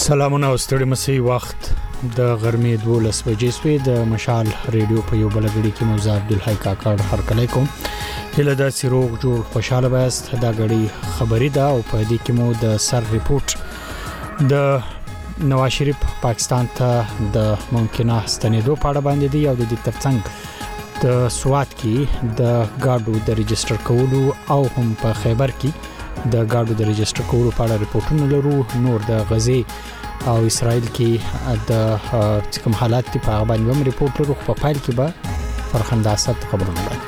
سلامونه او ستړي مسي وخت د غرمې 12 بجې سوي د مشال ریډیو په یو بلګړي کې موزه عبدالحی کاکړ هرکلی کوم هله د سیروغ جوړ خوشاله بست دا غړي خبري دا او په دې کې مو د سر ریپورت د نواز شریف پاکستان ته د ممکنه ستنېدو په اړه باندې دی او د دې ترڅنګ د سوات کې د گاډو د ريجستره کولو او هم په خیبر کې د گاډو د ريجستره کولو په اړه ریپورتونه لرو نور د غزي او اسرائیل کې د کوم حالات په اړه باندې هم ریپورت لرو په فایل کې به فرخنداسات خبرونه وړاندې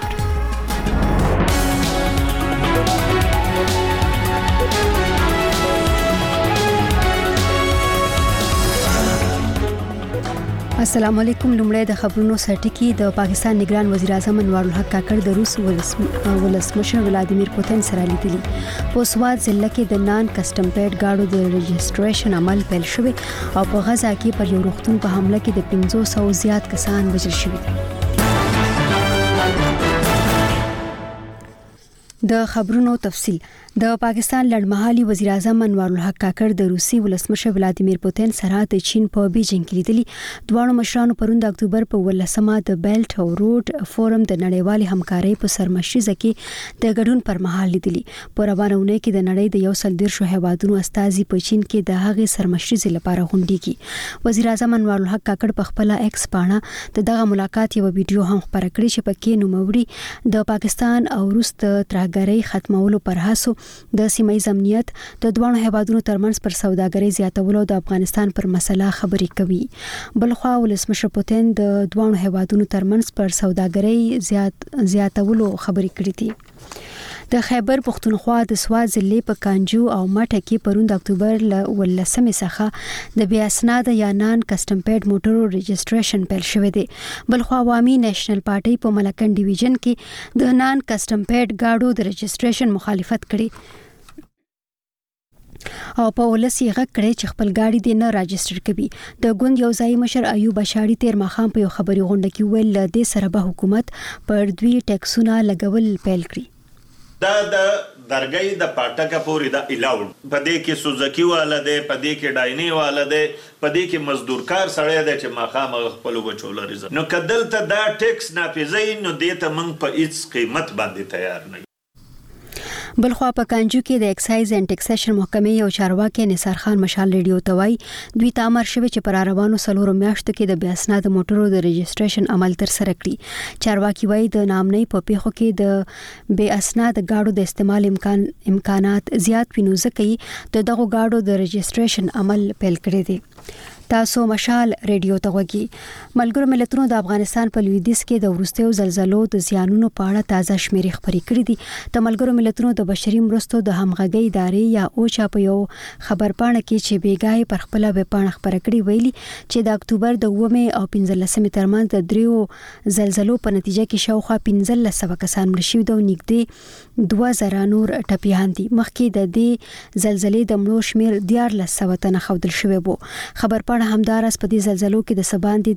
السلام علیکم لومړی د خبرونو سرټکی د پاکستان نگران وزیر اعظم انوار الحق کاکړ د روس ولسمشر ولادیمیر پوتین سره لیدلی په سوات ضلع کې د نان کسٹم پیډ گاډو د ريجستریشن عمل پیل شوی او په غزا کې پر یو روغتون په حمله کې د 500 زیات کسان وژل شوي د خبرونو تفصیل د پاکستان لړمحالي وزیر اعظم انوار الحق کاکړ د روسي ولسمشر ولادیمیر پوتین سره د چین په بیجینګ کې لیدلي دوه مشرانو پروند اکتوبر په 18مه د بیلټ او روډ فورم د نړیوالې همکارۍ په سرمشریزه کې د ګډون پر مهال لیدلي په روانونه کې د نړۍ د 130 هیوادونو استازي په چین کې د هغې سرمشریزې لپاره غونډيږي وزیر اعظم انوار الحق کاکړ په خپل ایکس پاڼه دغه ملاقات یو ویډیو هم خبره کړې چې پکې نوموړي د پاکستان او روس د ترهګرۍ ختمولو پر هڅو د سیمه ایز امنیت د دوه هیوادونو ترمنځ پر سوداګرۍ زیاتولو د افغانستان پر مسله خبرې کوي بلخوا ولسمشر پوتین د دوه هیوادونو ترمنځ پر سوداګرۍ زیاتولو خبرې کړې دي د خیبر پختونخوا د سوات ضلع په کانجو او مټه کې پروند اکتوبر ل 18 څخه د بیا اسناد یا نان کسٹم پیډ موټرو ريجستریشن پیل شوې دي بلخوا عوامي نېشنل پارټي په ملکن ډیویژن کې د نان کسٹم پیډ گاډو د ريجستریشن مخالفت کړي او په ولسی غږ کړي چې خپل گاډي د نه راجستر کوي د ګوند یو ځای مشر ایوب اشاری تیر مخام په یو خبري غونډه کې ویل د سره به حکومت پر دوی ټیکسونه لګول پیل کړي دا د درګۍ د پټکه پورې د الاوډ پدې کې سوزکی والا ده پدې کې ډایني والا ده پدې کې مزدورکار سړی ده چې مخامخ خپل بچول لري نو کدل ته دا ټیکس نافذي نو دته موږ په هیڅ قیمت باندې تیار نه بلخوا په کانجو کې د ایکسایز اینڈ ټیکسیشن محکمې یو چارواکي نثار خان مشال ریډیو توای دوی تامر شوی چې پر روانو سلورو میاشتو کې د بیا اسناد موټرو د ريجستریشن عمل تر سره کړی چارواکي وایي د نامنۍ په پیښو کې د بیا اسناد گاډو د استعمال امکانات زیات وینو ځکه دغه گاډو د ريجستریشن عمل پیل کړی دی تاسو مشال ریډیو ته وګورئ ملګرو ملتونو د افغانستان په لویدیځ کې د ورستیو زلزلو د زیانونو په اړه تازه شمیرې خبرې کړې دي د ملګرو ملتونو د بشري مرستو د همغږي ادارې یا اوچا په یو خبرپاڼه کې چې بیګای پر خپل ویب پاڼه خبره کړې ویلي چې د اکتوبر د 9 او 15 ترمنځ د دریو زلزلو په نتیجه کې شاوخوا 1500 کسان مړ شوي دي نږدې 2000 نور ټپيان دي مخکې د دې زلزلې د مړو شمیر 1400 تنه خودل شوی وو خبرپاڼه همدارس په دې زلزلو کې د سباندې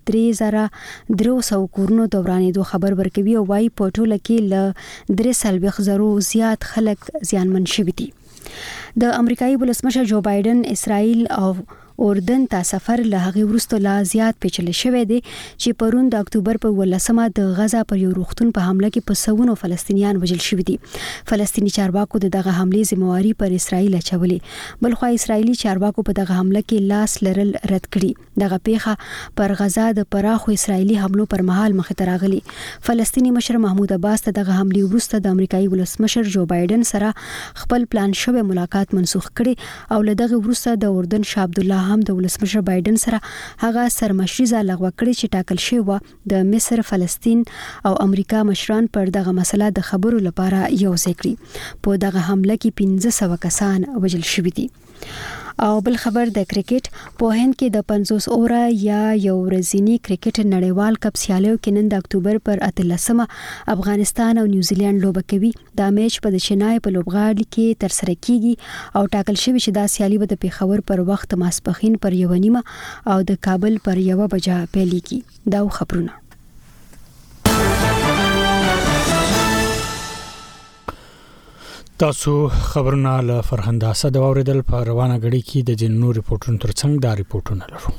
3300 کورونو دورانېدو خبر ورکوي او وايي په ټوله کې ل 300,000 زیات خلک زیانمن شوي دي د امریکایي ولسمشر جو بایدن اسرائیل او اردن ته سفر له هغه وروسته لا زیات پیچلې شوې دي چې پرون د اکتوبر په 18مه د غزا پر یو روغتون په حمله کې په سونو فلسطینیان وژل شوي دي فلسطینی چارواکو دغه حمله ذمہواری پر اسرائیل اچولې بلخو اسرائیلی چارواکو په دغه حمله کې لاس لرل رد کړي دغه پیښه پر غزا د پراخو اسرائیلی حملو پر مهال مخ ته راغلي فلسطینی مشر محمود عباس ته دغه حمله وروسته د امریکایي ولسمشر جو بایدن سره خپل پلان شوی ملاقات منسوخ کړي او له دغه وروسته د اردن شاه عبد الله هم د ولسمشر بایدن سره هغه سرمشریزه لغوه کړې چې ټاکل شوی و د مصر فلسطین او امریکا مشران پر دغه مسله د خبرو لپاره یو ځای کړي په دغه حمله کې 1500 کسان وژل شوي دي او بل خبر د کرکټ په هند کې د 50 اوره یا یو ورځنی کرکټ نړیوال کپ سیالیو کې نن د اکتوبر پر 18مه افغانستان او نیوزیلند لوبه کوي دا میچ په چنای په لوبغاړي کې تر سره کیږي او ټاکل شوی چې دا سیالي به د پیښور پر وخت ماسپخین پر 1:30 او د کابل پر 1 بجه پیلېږي دا خبرونه تاسو خبرونه له فرهنګ اسد اوریدل په روانه غړي کې د جنونو ریپورتونو ترڅنګ دا ریپورتونه لرو.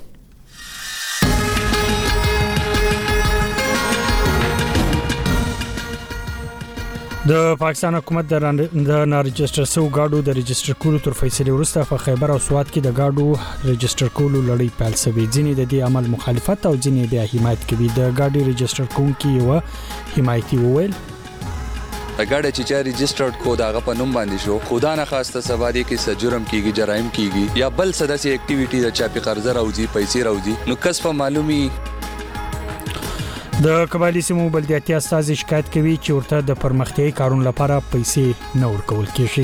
د پاکستان حکومت د نارجستر سو گاډو د رجستر کولو تر فیصله وروسته په خیبر او سوات کې د گاډو رجستر کولو لړۍ پیل شوې. ځینې د دې عمل مخالفت او ځینې بیا حمایت کوي. د گاډي رجستر کوونکي یو حمایتي وویل اګاډه چې چا رجسترډ کو داغه په نوم باندې شو خدا نه خواسته سوادي کې سجرم کیږي جرایم کیږي یا بل سداسي اکټیویټي د چاپی قرض راوځي پیسې راوځي نو کس په معلومي. د قبایلی سیمو بلدیاتي استاد شکایت کوي چې ورته د پرمختیايي کارونو لپاره پیسې نه ورکول کیږي.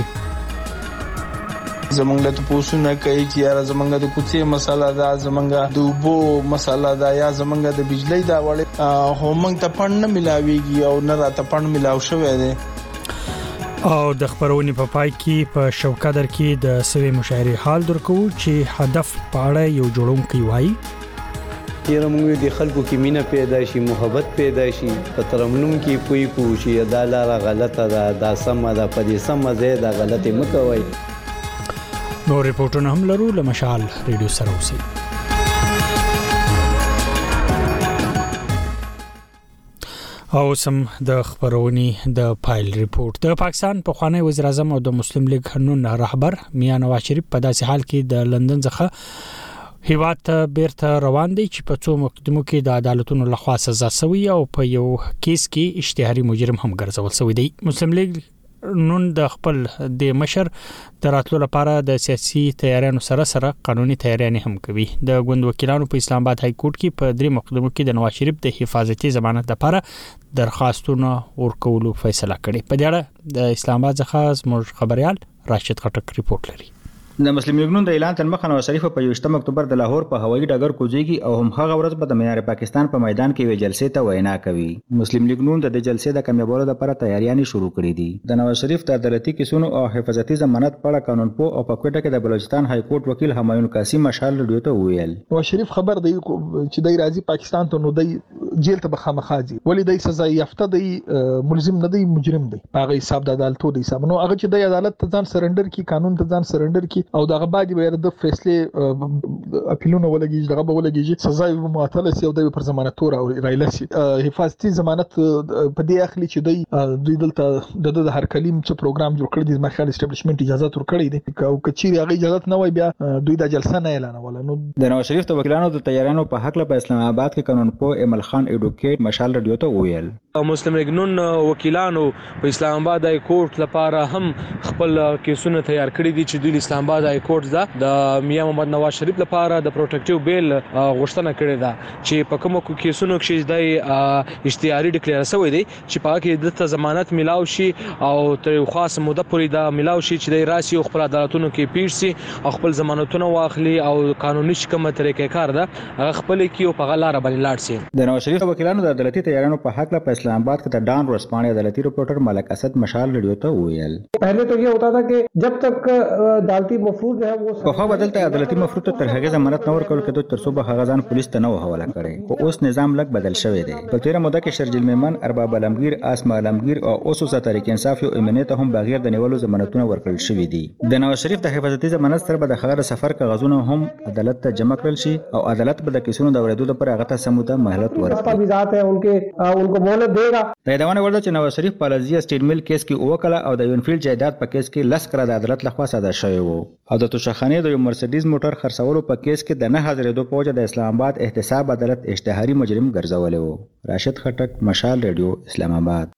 زمونږ ته پوښتنه کوي چې یاره زمونږ د کوڅې مسله ده, زمونږ د اوبو مسله ده یا زمونږ د بجلی دا وړي خو موږ ته پند نه ملاويږي او نه راته پند ملاو شوی دی. او د خبرونې په پای کې په شوکادر کې د سوي مشاعرې حال درکو چې هدف پاړه یو جوړونکی وایي یره موږ د خلکو کې مینه پیدا شي, محبت پیدا شي, په ترمنوم کې پوي کوشي دا لاره غلطه ده, دا سم ده, په دې سم ځای دا غلطه مکوئ. نو ریپورتونه هم لرو له مشال ریډیو سره اوسئ. او سم د خبرونې د فایل ریپورت. د پاکستان پخوانی وزیر اعظم او د مسلم لیگ نون رهبر میاں نواز شریف په داسې حال کې د لندن څخه هیواد ته بیرته روان دي چې په څو مقدمو کې د عدالتونو لخوا سزا شوی او په یو کیس کې اشتهاري مجرم هم ګرځول شوی دی. مسلم لیگ نون د خپل د مشر دراتلو لپاره د سیاسي تیاریانو سره قانوني تیاریان هم کوي. د ګوند وکیلانو په اسلام آباد های کورټ کې په 3 مقدمو کې د نواز شریف د حفاظتي ضمانت لپاره درخواستونه ورکولو فیصله کړې. په دې اړه د اسلام آباد څخه زموږ خبريال راشد خټک ریپورت لري. د مسلم لیگ نون د اعلان تر مخه نواز شریف په 28 اکتوبر د لاهور په هوایي ډګر کوزيږي او هم هغه ورځ په د معیار پاکستان په میدان کې وی جلسې ته وینا کوي. مسلم لیگ نون د جلسې د کامیابولو لپاره تیاریاں شروع کړې دي. د نواز شریف د عدالتي کیسونو او حفاظتي ضمانت په اړه قانونپوه او په کوټه کې د بلوچستان های کورټ وکیل همایون قاسم مشال ریډیو ته ویل نواز شریف خبر دی چې دای راځي پاکستان ته نو دی جیل ته بخامخاجي ولی دای سزا یافته دی, ملزم نه دی, مجرم دی. هغه حساب د عدالت دی حساب نو هغه چې د عدالت ته ځان سرندر کی, قانون ته ځان سرندر کی او دغه بعد د فیصله اپیلونه ولګیږي دغه به ولګیږي سزا یې معطله سي او د پر ضمانت تور او رایله سي. حفاظتي ضمانت په دې اخلي چې دوی دلته د هر کلیم څه پروګرام جوړ کړی د مخال اسټابلیشمنت اجازه تور کړی دي او کچيري هغه اجازه نه وای بیا دوی د جلسه نه اعلان ولا. نو د نواز شریف د وکیلانو د تیارانو په حق له اسلام آباد کې قانونپوه ایمل خان ایډوکیټ مشال ریډیو ته ویل مسلم لیگ نون وکیلانو په اسلام آباد های کورټ لپاره هم خپل کیسونه تیار کړی دي چې دوی اسلام آباد های کورټ د میاں محمد نواز شریف لپاره د پروټیکټیو بیل غوښتنه کړې ده چې په کومو کیسونو کې د اشتهاري ډیکلیئر شوی دی چې په کې د ضمانت ملاو شي او تر خاص موده پورې دا ملاو شي چې د راسي خپل عدالتونو کې پیښ شي او خپل ضمانتونه واخلي او قانوني شکمه طریقې کار ده هغه خپل کې او په غلاره باندې لاړ شي. د نواز شریف وکیلانو د عدالتي تیاریانو په حق له اسلام آباد کې د ډان ورسپانې عدالتي رپورټر ملک اسد مشال ریډیو ته ویل پہلے تو یہ ہوتا تھا کہ جب تک عدالتی مفروض ہے وہ په خو بدلته عدالتي مفروض ته تر هغه ضمانت نه ورکول کېدو تر څو به هغه ځان پولیس ته نه حواله کړي. خو اوس نظام لګ بدل شوی دی. په تیره موده کې شرجیل میمن, ارباب علمگیر, اسما علمگیر او اوسو تحریک انصاف یو امنیت هم بغیر د نیولو ضمانتونه ورکړل شوی دي. د نواز شریف د حفاظتي ضمانت سره به د خبر سفر کاغذونه هم عدالت ته جمع کړل شي او عدالت به د کیسونو د اوریدو لپاره هغه ته سموده مهلت ورکړي. دستاویزات ہیں ان کو مهلت دے گا. د یادونه ورده چې نواز شریف په لزیه سټیل میل کیس کې وکړه او د یونفیلډ جایداد په کیس کې لس کړه د عدالت لخوا صادر شوی وو او د توشخانه د یو مرسيډیز موټر خرڅولو په کیس کې د نه حاضرېدو په وجه د اسلام آباد احتساب عدالت اشتهاري مجرم ګرځولې وو. راشد خټک مشال ریډیو اسلام آباد.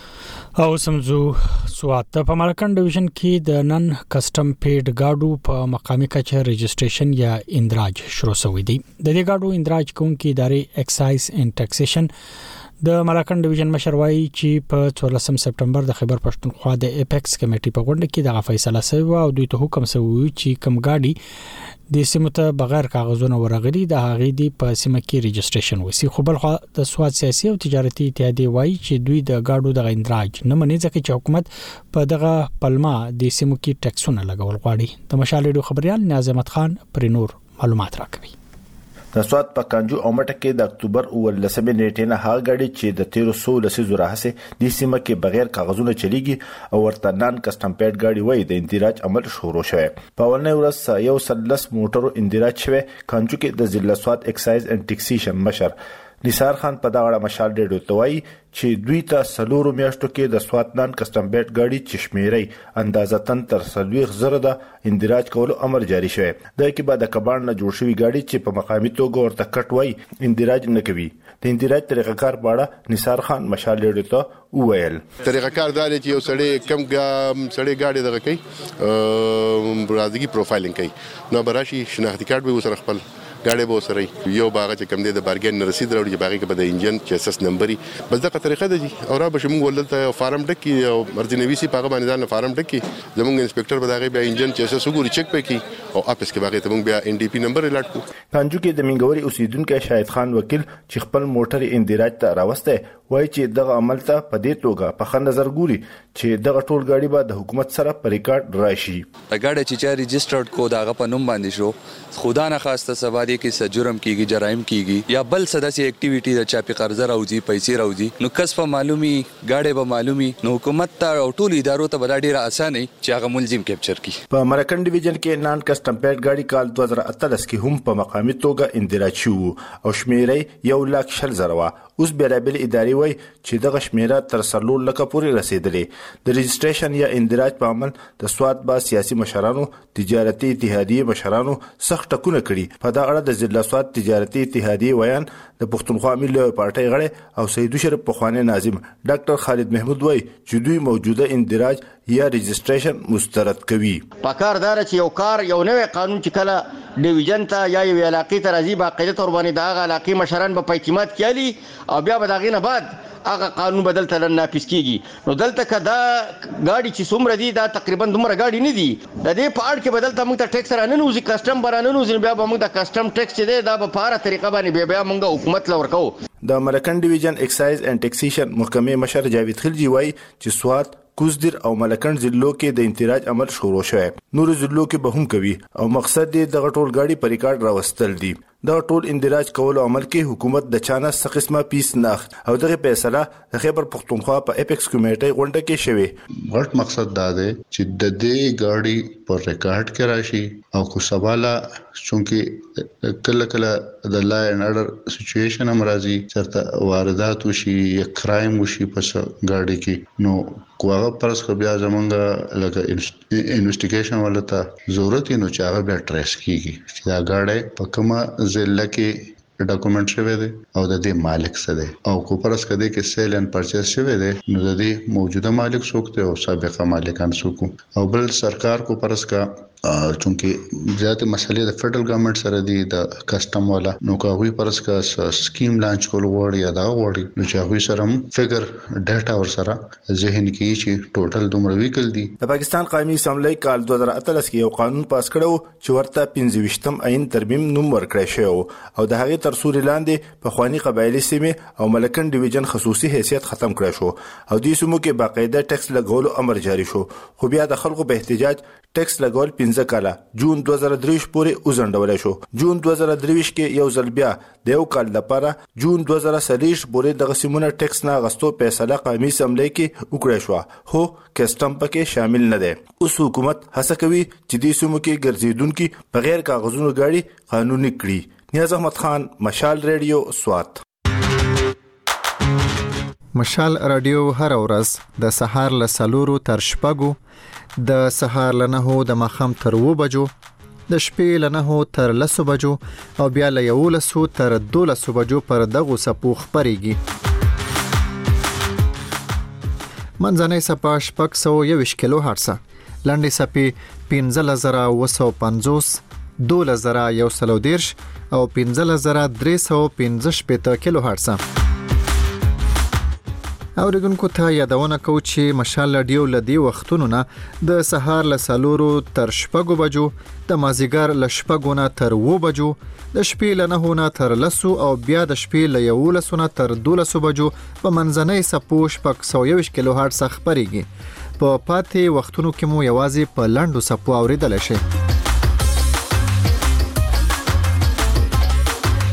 او سمزو سوات په مالکن ډیویژن کې د نن کسٹم پیډ گاډو په مقامی کچه رجسټریشن یا اندراج شروع شوی دی. د دې گاډو اندراج کوونکې ادارې ایکسایز اینڈ ټیکسیشن د مالکن ډیویژن مشروي چې په 14 سپټمبر د خیبر پښتونخوا د اپیکس کمیټې په غونډه کې د فیصله شوی او دوی ته حکم شوی چې کم گاډي د سیمه ته بغیر کاغذونو ورغلي د هغې دی په سیمه کې رجسټریشن وسی. خو بل خو د سواد سیاسي او تجارتي اتحادیه وایي چې دوی د گاډو د اندراج نه مني ځکه چې حکومت په دغه پلمه د سیمه کې ټیکسونه لګول غواړي. د مشال ریډیو خبريال نیاز احمد خان پر نور معلومات راکوي. د سواد په کانجو او مټه کې د اکتوبر 19 نیټې نه هغه غاډي چې د 1300 لسیزو راهسه د سیمه کې بغیر کاغذونو چلیږي او ورته نان کسٹم پیډ غاډي وای د اندراج عمل شروع شوه. په اولنې ورځ یو سلس موټرو اندراج شوه. کانجو کې د ضلع سواد اکسایز اینڈ ټیکسیشن مشر نثار خان په دغه مشال ډېډو توای چې دوی ته سلورو میاشتو کې د سوات نان کسٹم بیټ غاډي چشمیري اندازتن تر 30,000 د اندراج کولو امر جاری شوی. د کې بعد د کبان نه جوړ شوی غاډي چې په مقامي توګه ورته کټ وای اندراج نه کوي. د اندراج طریقه کار باړه نثار خان مشال ډېډو ته وویل. طریقه کار دا دی چې یو سړی کم سړی غاډي دغه کوي برادګي پروفایلینګ کوي نو براشي شناختی کارت به وسره خپل غاډي به سره یو باغ چې کم دی د بارګین رسید راوړي چې باغې کې به د انجن چې اساس نمبري بس دغه طریقه ده او را به موږ ولته فارم ډکی او مرجنوي سي پاغه باندې ځان فارم ډکی زموږ انسپکټر به دغه بیا انجن چې اساس وګوري چک پکې او اپس کې باغې ته موږ بیا ان ډي پی نمبر الاټ کو. کانجو کې د منګوري اوسیدونکو شاهد خان وکیل چې خپل موټر اندراج ته راوسته وای چې دغه عمل ته په دې توګه په خن نظر ګوري چې دغه ټول غاډي به د حکومت سره په ریکارډ راشي. د غاډي چې ريجسترډ کود هغه په نوم باندې شو خدا نه خواسته سوادي کې جرم کیږي جرایم کیږي یا بل سداسي اکټیویټي د چاپی قرض راوځي پیسې راوځي نو کس په معلومي غاډي به معلومي نو حکومت ته او ټول ادارو ته بل ډیره اسانه چې هغه ملزم کیپچر کی. په مرکن ډیویژن کې نان کسٹم پیډ غاډي کال 2013 کې هم په مقامي توګه اندراج شو او شمیرې 1,40,000 اوس بیرابل اداري وای چې دغه شمیره تر 3 لک پورې رسیدلې. د ريجستریشن یا اندراج په عمل د سواد با سیاسي مشرانو تجارتي اتحادیه مشرانو سخت ټکونه کړي. په دا اړه د ضلع سواد تجارتي اتحادیه ویان د پښتونخوا ملي پارټي غړي او سید شریف پخوانی ناظم ډاکټر خالد محمود وای چې دوی موجوده اندراج یا ريجستریشن مسترد کوي. پکاردار چې یو کار یو نوې قانون چې کله ډیویژن ته یا یو علاقې ته راځي باقاعده تور باندې دا علاقې مشران به اعتماد کیالي او بیا به داغې نه بعد هغه قانون بدل ته نافذ کیږي. نو دلته کدا غاډي چې څومره دي دا تقریبا دومره غاډي نه دي د دې په اړه کې بدل ته موږ ته ټیکس را نه نوځي کسٹم برانه نوځي بیا به موږ د کسٹم ټیکس چې دی دا په پاره طریقه باندې بیا موږ حکومت لور کوو. د مرکن ډیویژن اکسایز اینڈ ټیکسیشن محکمې مشر جاوید خلجی وای چې سواد کوزدر او ملکن ضلعو کې د انتراج عمل شروع شوی. نور ضلعو کې به هم کوي او مقصد دې د غټول غاډي پر ریکارډ راوستل دي. دا ټول اندراج کولو عمل کې حکومت د چانه څه قسمه پیس نه او دغه فیصله د خیبر پختونخوا په اپیکس کمیټې غونډه کې شوه. غټ مقصد دا دی چې د دې غاډي پر ریکارډ کې راشي او کو سواله چونکه کله د لا اینڈ اورډر سچويشن امراضي چرته واردات وشي یا کرایم وشي په غاډي کې نو کوغه پرس خو بیا زمونږ لکه انویسټیګیشن ولته ضرورت نو چې هغه بیا ټریس کیږي چې دا غاډي په کومه ضلع کې ډاکومنټ شوی دی او د دې مالک څه دی او کو پرس کده کې سیل اینڈ پرچیز شوی دی نو د دې موجوده مالک څوک دی او سابقه مالکان څوک او بل سرکار کو پرس کا چونکه زیات مسلې د فدرل ګورنمنت سره دي د کسٹم والا نو کوي پرس کا سکیم لانچ کول وړي یا دا وړي نو چې هغه سره فګر ډاټا ور سره ذهن کې چې ټوټل دومره ویکل دي. د پاکستان قومي اسمبلی کال 2013 کې یو قانون پاس کړو چې ورته 15م عین ترمیم نوم ورکړی شو او د هغې تر سوري لاندې په خواني قبایلی سیمه او ملکن ډیویژن خصوصي حیثیت ختم کړی شو او د سیمو کې باقاعده ټیکس لګولو امر جاری شو. خو بیا د خلکو په احتجاج ټیکس لګول 15 کاله جون 2023 پورې وزندول شو. جون 2023 کې یو ځل بیا د یو کال لپاره جون 2023 پورې د سیمونو ټیکس نه غستو فیصله قومي اسمبلی کې وکړه شو خو کسٹم پکې شامل نه دی. اوس حکومت هڅه کوي چې د سیمو کې ګرځیدونکو بغیر کاغذونو غاډي قانوني کړي. نیاز احمد خان مشال ریډیو سوات. مشال رادیو هر ورځ د سهار له 4 تر 6 د سهار له 9 د مخام تر 2 بجو د شپې له 9 تر 10 بجو او بیا له 11 تر 12 بجو پر دغه سپو خبريږي. منځنۍ سپا 621 کیلو هرتز لاندې سپي 15950 12130 او 15315 کیلو هرتز. اوریدونکو ته یادونه کوم چې مشال رادیو لدی وختونو نه د سهار له 4 تر 6 بجو د مازیګر له 6 نه تر 2 بجو د شپې له 9 نه تر 10 او بیا د شپې له 11 نه تر 12 بجو په منځنۍ سپو 621 کیلو هرتز خبريږي. په پاتې وختونو کې مو یوازې په لاندو سپو اوریدل شي.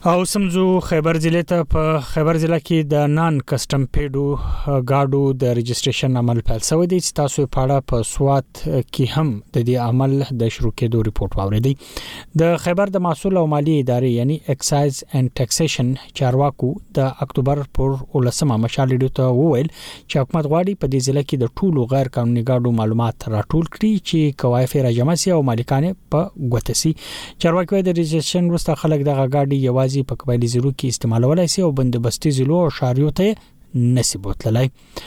او سمزو خیبر ضلع ته په خیبر ضلع کې د نان کسٹم پیډو گاډو د رجسټریشن عمل پیل شوی دی چې تاسو په اړه په سوات کې هم د دې عمل د شروع کېدو ریپورت واوریدي. د خیبر د محصول او مالی ادارې یعنی ایکسایز اینڈ ټیکسیشن چارواکو د اکتوبر پر 19 مشال ډیو ته وویل چې حکومت غواړي په دې ضلع کې د ټولو غیر قانوني گاډو معلومات راټول کړي چې کوایف راجمع سي او مالکانه په ګوتسي. چارواکي د رجسټریشن وروسته خلک د غاډي یوازې په قبایلی زیرو کې استعمالولای شي او بندوبستي زیرو او شاریو ته نصیب وتلای.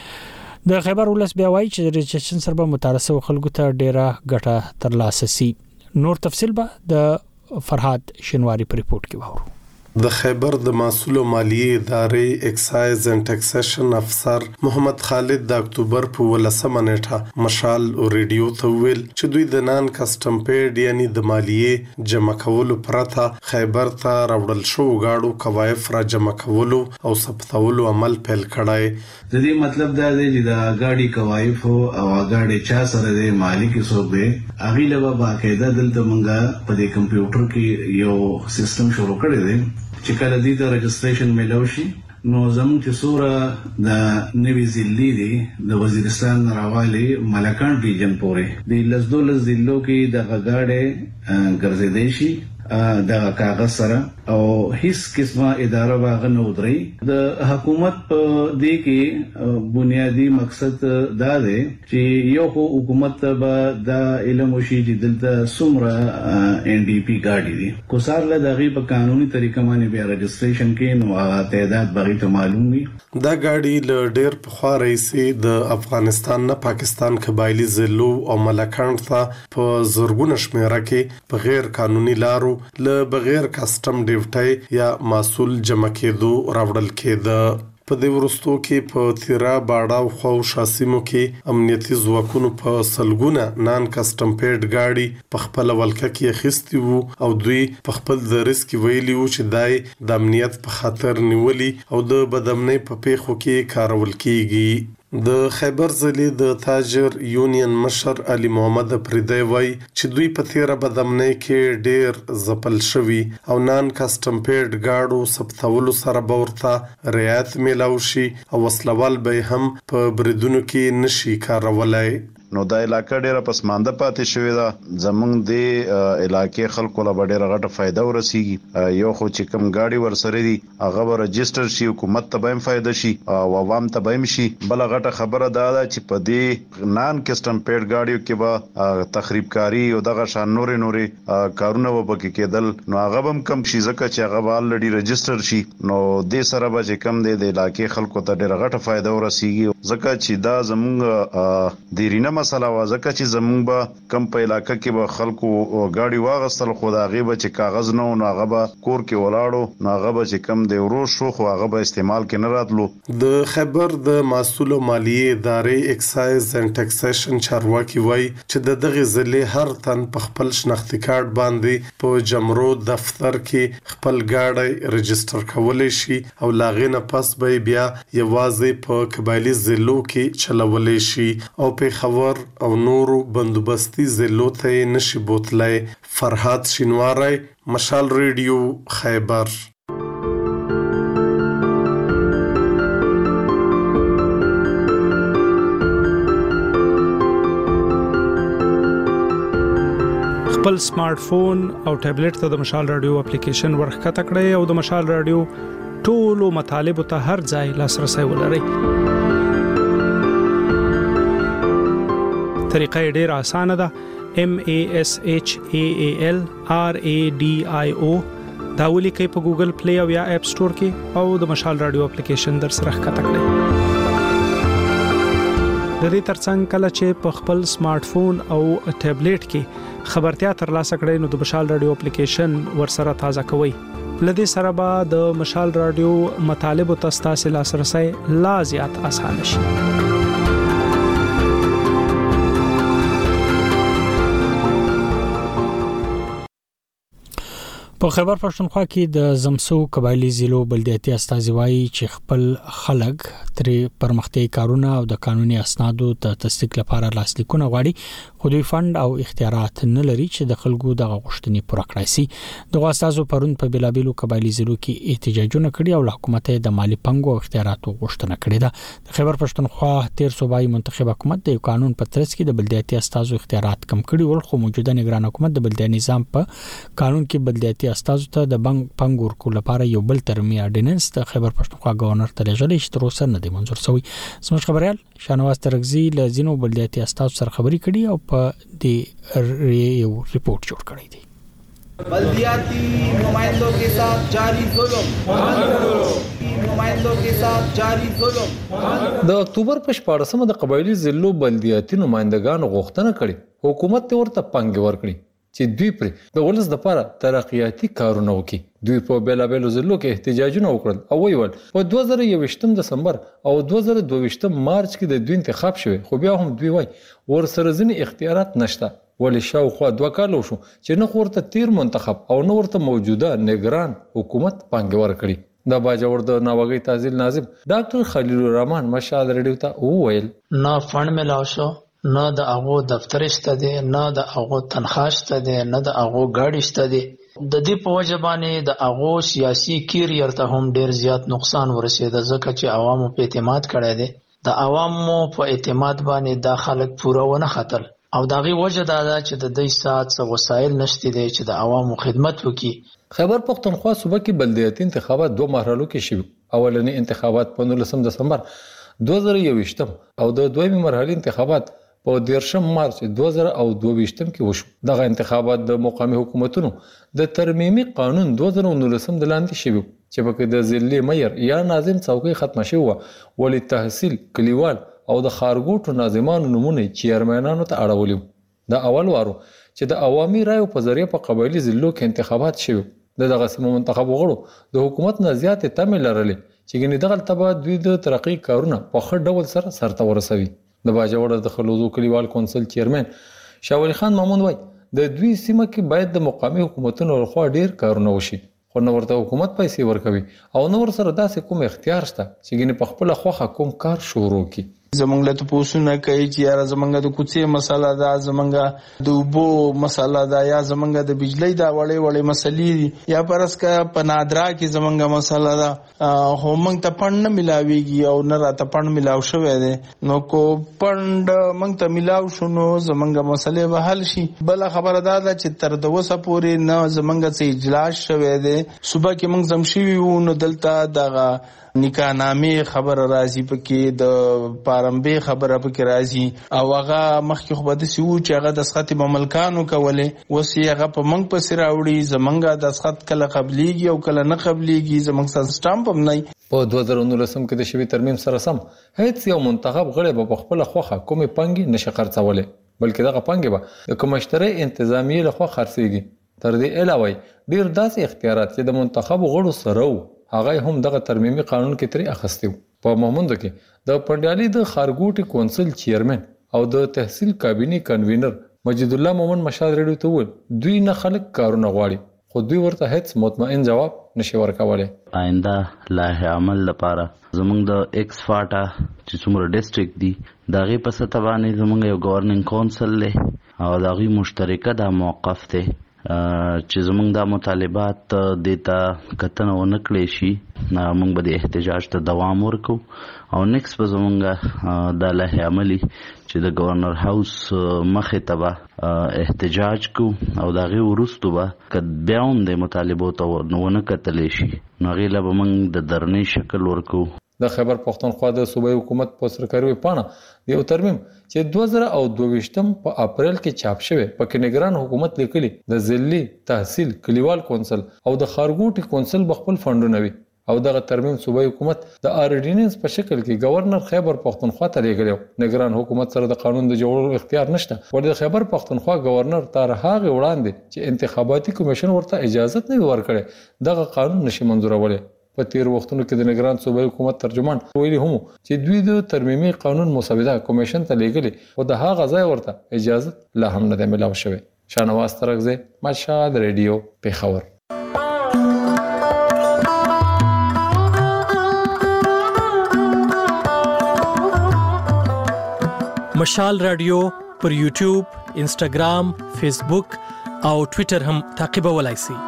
د خیبر ولس بیا وایي چې د رجسټریشن سره به مترسو خلکو ته ډیره ګټه ترلاسه سي. نور تفصیل به د فرهاد شنواری په ریپورت کې وورو. د خیبر د محصول او مالیې ادارې ایکسایز اینڈ ټیکسیشن افسر محمد خالد د اکتوبر په 19 نیټه مشال او ریډیو ته ویل چې دوی د نان کسٹم پیډ یعنی د مالیې جمع کولو پرته خیبر ته راوړل شو غاړو کوایف را جمع کولو او ثبتولو عمل پیل کړای. د دې مطلب دا دی چې د غاډي کوایف او غاډي چا سره د مالک صوبه اغه له باقاعده دلته مونږه په دې کمپیوټر کې یو سیستم شروع کړی دی چې کله دې د رجسټریشن ملوشي نو زموږ چې سوره د نوی ضلع دی د وزیرستان راوالي ملکان ریجن پورې د لزدولز ضلعو کې د غاډه ګرځیدي شي د کاغذ سره او هیڅ قسمه اداره واغ نه ودري. د حکومت په دې کې بنیادی مقصد دا دی چې یو حکومت به د علم وشي چې دلته سمره ان ډي پی ګاډي دي کو سار له دغه په قانوني طریقه باندې بیا رجسټریشن کې نو تعداد بغي ته معلوم وي. دا ګاډي له ډېر پخوا رئیسي د افغانستان نه پاکستان قبایلی ضلعو او ملکان ته په زرګونه شمیره کې په غیر قانوني لارو له بغیر کسٹم ډیوټي یا محصول جمع کېدو راوړل کېده. په دې ورستو کې په تیرا باډا او خو شاسمو کې امنیتي ځواکونو په سلګونه نان کسٹم پیډ گاډي په خپل ولکه کې خستي وو او دوی په خپل د ریسک ویلی وو چې دای د امنیت په خاطر نیولي او د بدامنۍ په پیښو کې کارول کیږي. د خیبر ضلع د تاجر یونین مشر علي محمد پردی وای چې دوی په تیره بدامنۍ کې ډیر زپل شوی او نان کسٹم پیډ گاډو ثبتولو سره ورته رعایت میلاو شي او وسلوال به هم په بریدونو کې نشي کارولای. نو دا علاقہ ډیره پسمانده پاتې شوې ده. زمونږ د علاقې خلکو له ډیره غټه فائدہ ورسیږي. یو خو چې کم گاډي ورسره دي هغه به رجسٹر شي حکومت ته به هم فائدہ شي او عوام ته به هم شي. بل غټه خبره دا ده چې په دې نان کسٹم پیډ گاډیو کې به تخریب کاری او دغه شان نورې کارونه وبکې کېدل نو هغه هم کم شي ځکه چې هغه به الریډي رجسٹر شي. نو د سره به چې کم د علاقې خلکو ته ډیره غټه فائدہ ورسیږي ځکه چې دا زمونږ دیرینه مسله وازکه چې زمونږ به کم په علاقې کې به خلکو گاډي واغستل خو دا غیبه چې کاغذ نه نو هغه به کور کې ولاړو نو هغه به چې کم دی ورو شو خو هغه به استعمال کې نه راتلو. د خیبر د محصول او مالیې ادارې ایکسایز اینڈ ټیکسیشن چارواکي وای چې د دغه ضلع هر تن په خپل شناختی کارت باندې په جمرو دفتر کې خپل گاډي رجسٹر کولای شي او لاغې نه پس به بیا یوازې په قبایلی ضلعو کې چلولای شي او په خبر او نورو بندوبستي ضلعو ته نشي بوتلای. فرهاد شینواری مشال ریډیو خیبر. خپل سمارټ فون او ټابلیټ ته د مشال رادیو اپلیکیشن ورخته کړئ او د مشال رادیو ټولو مطالبه ته هر ځای لاسرسي ولرئ. طریقه ډیر اسانه ده. MASHAAL RADIO دا ولیکئ په ګوګل پلی او یا اپ سٹور کې او د مشال رادیو اپلیکیشن در سره ښکته کړئ. د دې ترڅنګ کله چې په خپل سمارټ فون او ټابلیټ کې خبرتیا ترلاسه کړئ نو د مشال رادیو اپلیکیشن ورسره تازه کوئ. لدې سره به د مشال رادیو مطالب او تاسو لاسرسي لا زیات اسانه شي. په خیبر پښتونخوا کې د زمسو قبایلی ضلعو بلدیاتي استازي وایي چې خپل خلک ترې پرمختیايي کارونه او د قانوني اسنادو د تصدیق لپاره لاسلیکونه غواړي خو دوی فند او اختیارات نه لري چې د خلکو د غوښتنې پوره کړای شي د استازو پرون په بلابلو قبایلی ضلعو کې احتجاجونه کړي او حکومت د مالی پنګو او اختیاراتو غوښتنه کړې ده د خیبر پښتونخوا تیر صوبایي منتخب حکومت د قانون په ترڅ کې د بلدیاتي استازو اختیارات کم کړي ول خو موجوده نگران حکومت د بلدیاتي نظام په قانون کې بلدیاتي استازو ته د بنک پنګور کو لپاره یو بل ترمیم اډیننس د خیبر پښتونخوا گورنر ته لېږلی چې تر اوسه نه دی منظور شوی. زموږ خبريال شانواز ترغزي له ځینو بلدیاتي استازو سره خبري کړي او په دې یو ریپورت جوړ کړی دی. बल्दियाती नुमाइंदों के साथ जारी जुल्म नुमाइंदों के साथ जारी जुल्म د اکتوبر په 14مه د قبایلی ضلعو بلدیاتي نمائندگانو غوښتنه کړې حکومت ته ورته پنګ ورکړي چې دوی پر د ولس د لپاره ترقیاتي کارونه وکړي. دوی په بیلابلو ضلعو کې احتجاجونه وکړل او ویل په 2021 دسمبر او 2022 مارچ کې د دوی انتخاب شوی خو بیا هم دوی وای ورسره ځینې اختیارات نشته ولی شاوخوا 2 کال وشو چې نه ورته تیر منتخب او نه ورته موجوده نگران حکومت پنګ ورکړي. د باجوړ د ناوګي تحصیل ناظم ډاکټر خلیل الرحمن مشال ریډیو ته وویل نه فند ملاو شو نه د هغه دفتر شته دي نه د هغه تنخواه شته دي نه د هغه ګاډي شته دي د دې په وجه باندې د هغه سیاسي کیریر ته هم ډیر زیات نقصان ورسېد ځکه چې عوامو په اعتماد کړی دي د عوامو په اعتماد باندې د خلک پوره ونه خطر او دغه وجه دا ده چې د دې سات څو وسایل نشته دي چې د عوامو خدمت وکړي. خیبر پښتونخوا صوبه کې بلدیاتي انتخابات 2 مرحلو کې شوي. اولنی انتخابات په 19 دسمبر 2021 او د دویمه مرحله انتخابات په 10 مارچ 2022 کې وشو. دغه انتخابات د مقامي حکومتونو د ترمیمي قانون 2019 د لاندې شوی چې په د ضلع مېر یا ناظم څوکۍ ختمه شوه ولی تحصیل کلیوال او د خارګوټو ناظمانو نمونه چیرمنانو ته اړولیو. د اول وارو چې د عوامي رایو په ذریعہ په قبایلی ضلعو کې انتخابات شوه دغه سیمه منتخب وغړو د حکومت نه زیاتې تمه لرلې چې ګنې دغه تبع دوی د ترقی کارونه په خړ ډول سره سرته ورسوي. د باجوړ د خلوزو کلیوال کونسل چیرمن شاولی خان مامون وای د دوی سیمه کې باید د مقامي حکومتونو لخوا ډیر کارونه وشي خو نو ورته حکومت پیسې ورکوي او نو ور سره داسې کوم اختیار شته چې ګنې په خپل خوخه کوم کار شروع کی. زمونږ له پوسونه کوي چې یاره زمونږ د کوڅې مسله ده زمونږ د اوبو مسله ده یا زمونږ د بجلی دا وړې مسلې یا پرسکه په نادرا کې زمونږ مسله ده خو موږ ته پند نه ملاويږي او نه راته پند ملاو شوی دی نو کو پند موږ ته ملاو شونو زمونږ مسلې به حل شي. بل خبره ده چې تر د وسه پورې نه زمونږ څخه اجلاس شوی دی صبح کې موږ زمشي وو نو دلته دغه نکاحنامې خبر راځي پکې د پارمبه خبره پکې راځي او هغه مخکې خو بده سی و چې هغه د سخت مملکانو کولې وسی هغه په منګ په سر راوړي زمنګا د سخت کله قبليږي او کله نه قبليږي زمنګ سره سټامپ هم نه. په 2019 کې د شوی ترمیم سره سم هیڅ یو منتخب غړي په خپل خوخه کومې پنګي نشه خرڅولې بلکې دغه پنګي به د کومشتري انتظامی لخوا خرڅيږي. تر دې علاوه ډیر داسې اختیارات چې د منتخب غړو سره هغه هم دغه ترمیمي قانون کې ترې اخستیو. په مومند کې د پندیالي د خارګوټي کونسل چیرمن او د تحصیل کابینه کنوینر مجید الله مومن مشال ریډیو ته وویل دوی نه خلک کارونه غواړي خو دوی ورته هیڅ مطمئن جواب نشي ورکولای. آینده لایحه عمل لپاره زمونږ د ایکس فاټا چې څومره ډیسټریکټ دي دغه په سطح باندې زمونږ یو گورننګ کونسل له او دغه مشترکه د موقف ته چې زمونږ د مطالبات دیتا کتنه ونکړې شي موږ به د احتجاج ته دوام ورکو او نیکس به زمونږ د لایحه عملي چې د گورنر هاوس مخې ته به احتجاج کو او دغه وروسته به که بیا هم د مطالبو ته ونه کتلې شي نو هغې له به موږ د درنۍ شکل ورکو. د خیبر پښتونخوا د صوبایي حکومت په سرکاري ویبپاڼه یو ترمیم چې 2022 په اپریل کې چاپ شوی پکې نگران حکومت لیکلي د ضلعي تحصیل کلیوال کونسل او د خارګوټي کونسل بخپل فندونه وي او دغه ترمیم صوبایي حکومت د اورډیننس په شکل کې گورنر خیبر پښتونخوا ته لیږلی. نگران حکومت سره د قانون د جوړولو اختیار نشته ولې د خیبر پښتونخوا گورنر تر هغه وړاندې چې انتخاباتي کمیشن ورته اجازه نه ورکړي دغه قانون نشي منظورولای. په تیر وختونو کې د نگران صوبایي حکومت ترجمان ویلي هم چې دوی د ترمیمي قانون مسوده کمیشن ته لیږلي او د هغه ځای ورته اجازه لا هم نه ده ملاو شوی. شانواز ترغزي مشهد ریډیو پیښور. مشال رادیو پر یوټیوب، انسټاګرام، فیسبوک او ټوئیټر هم تعقیبولای شئ.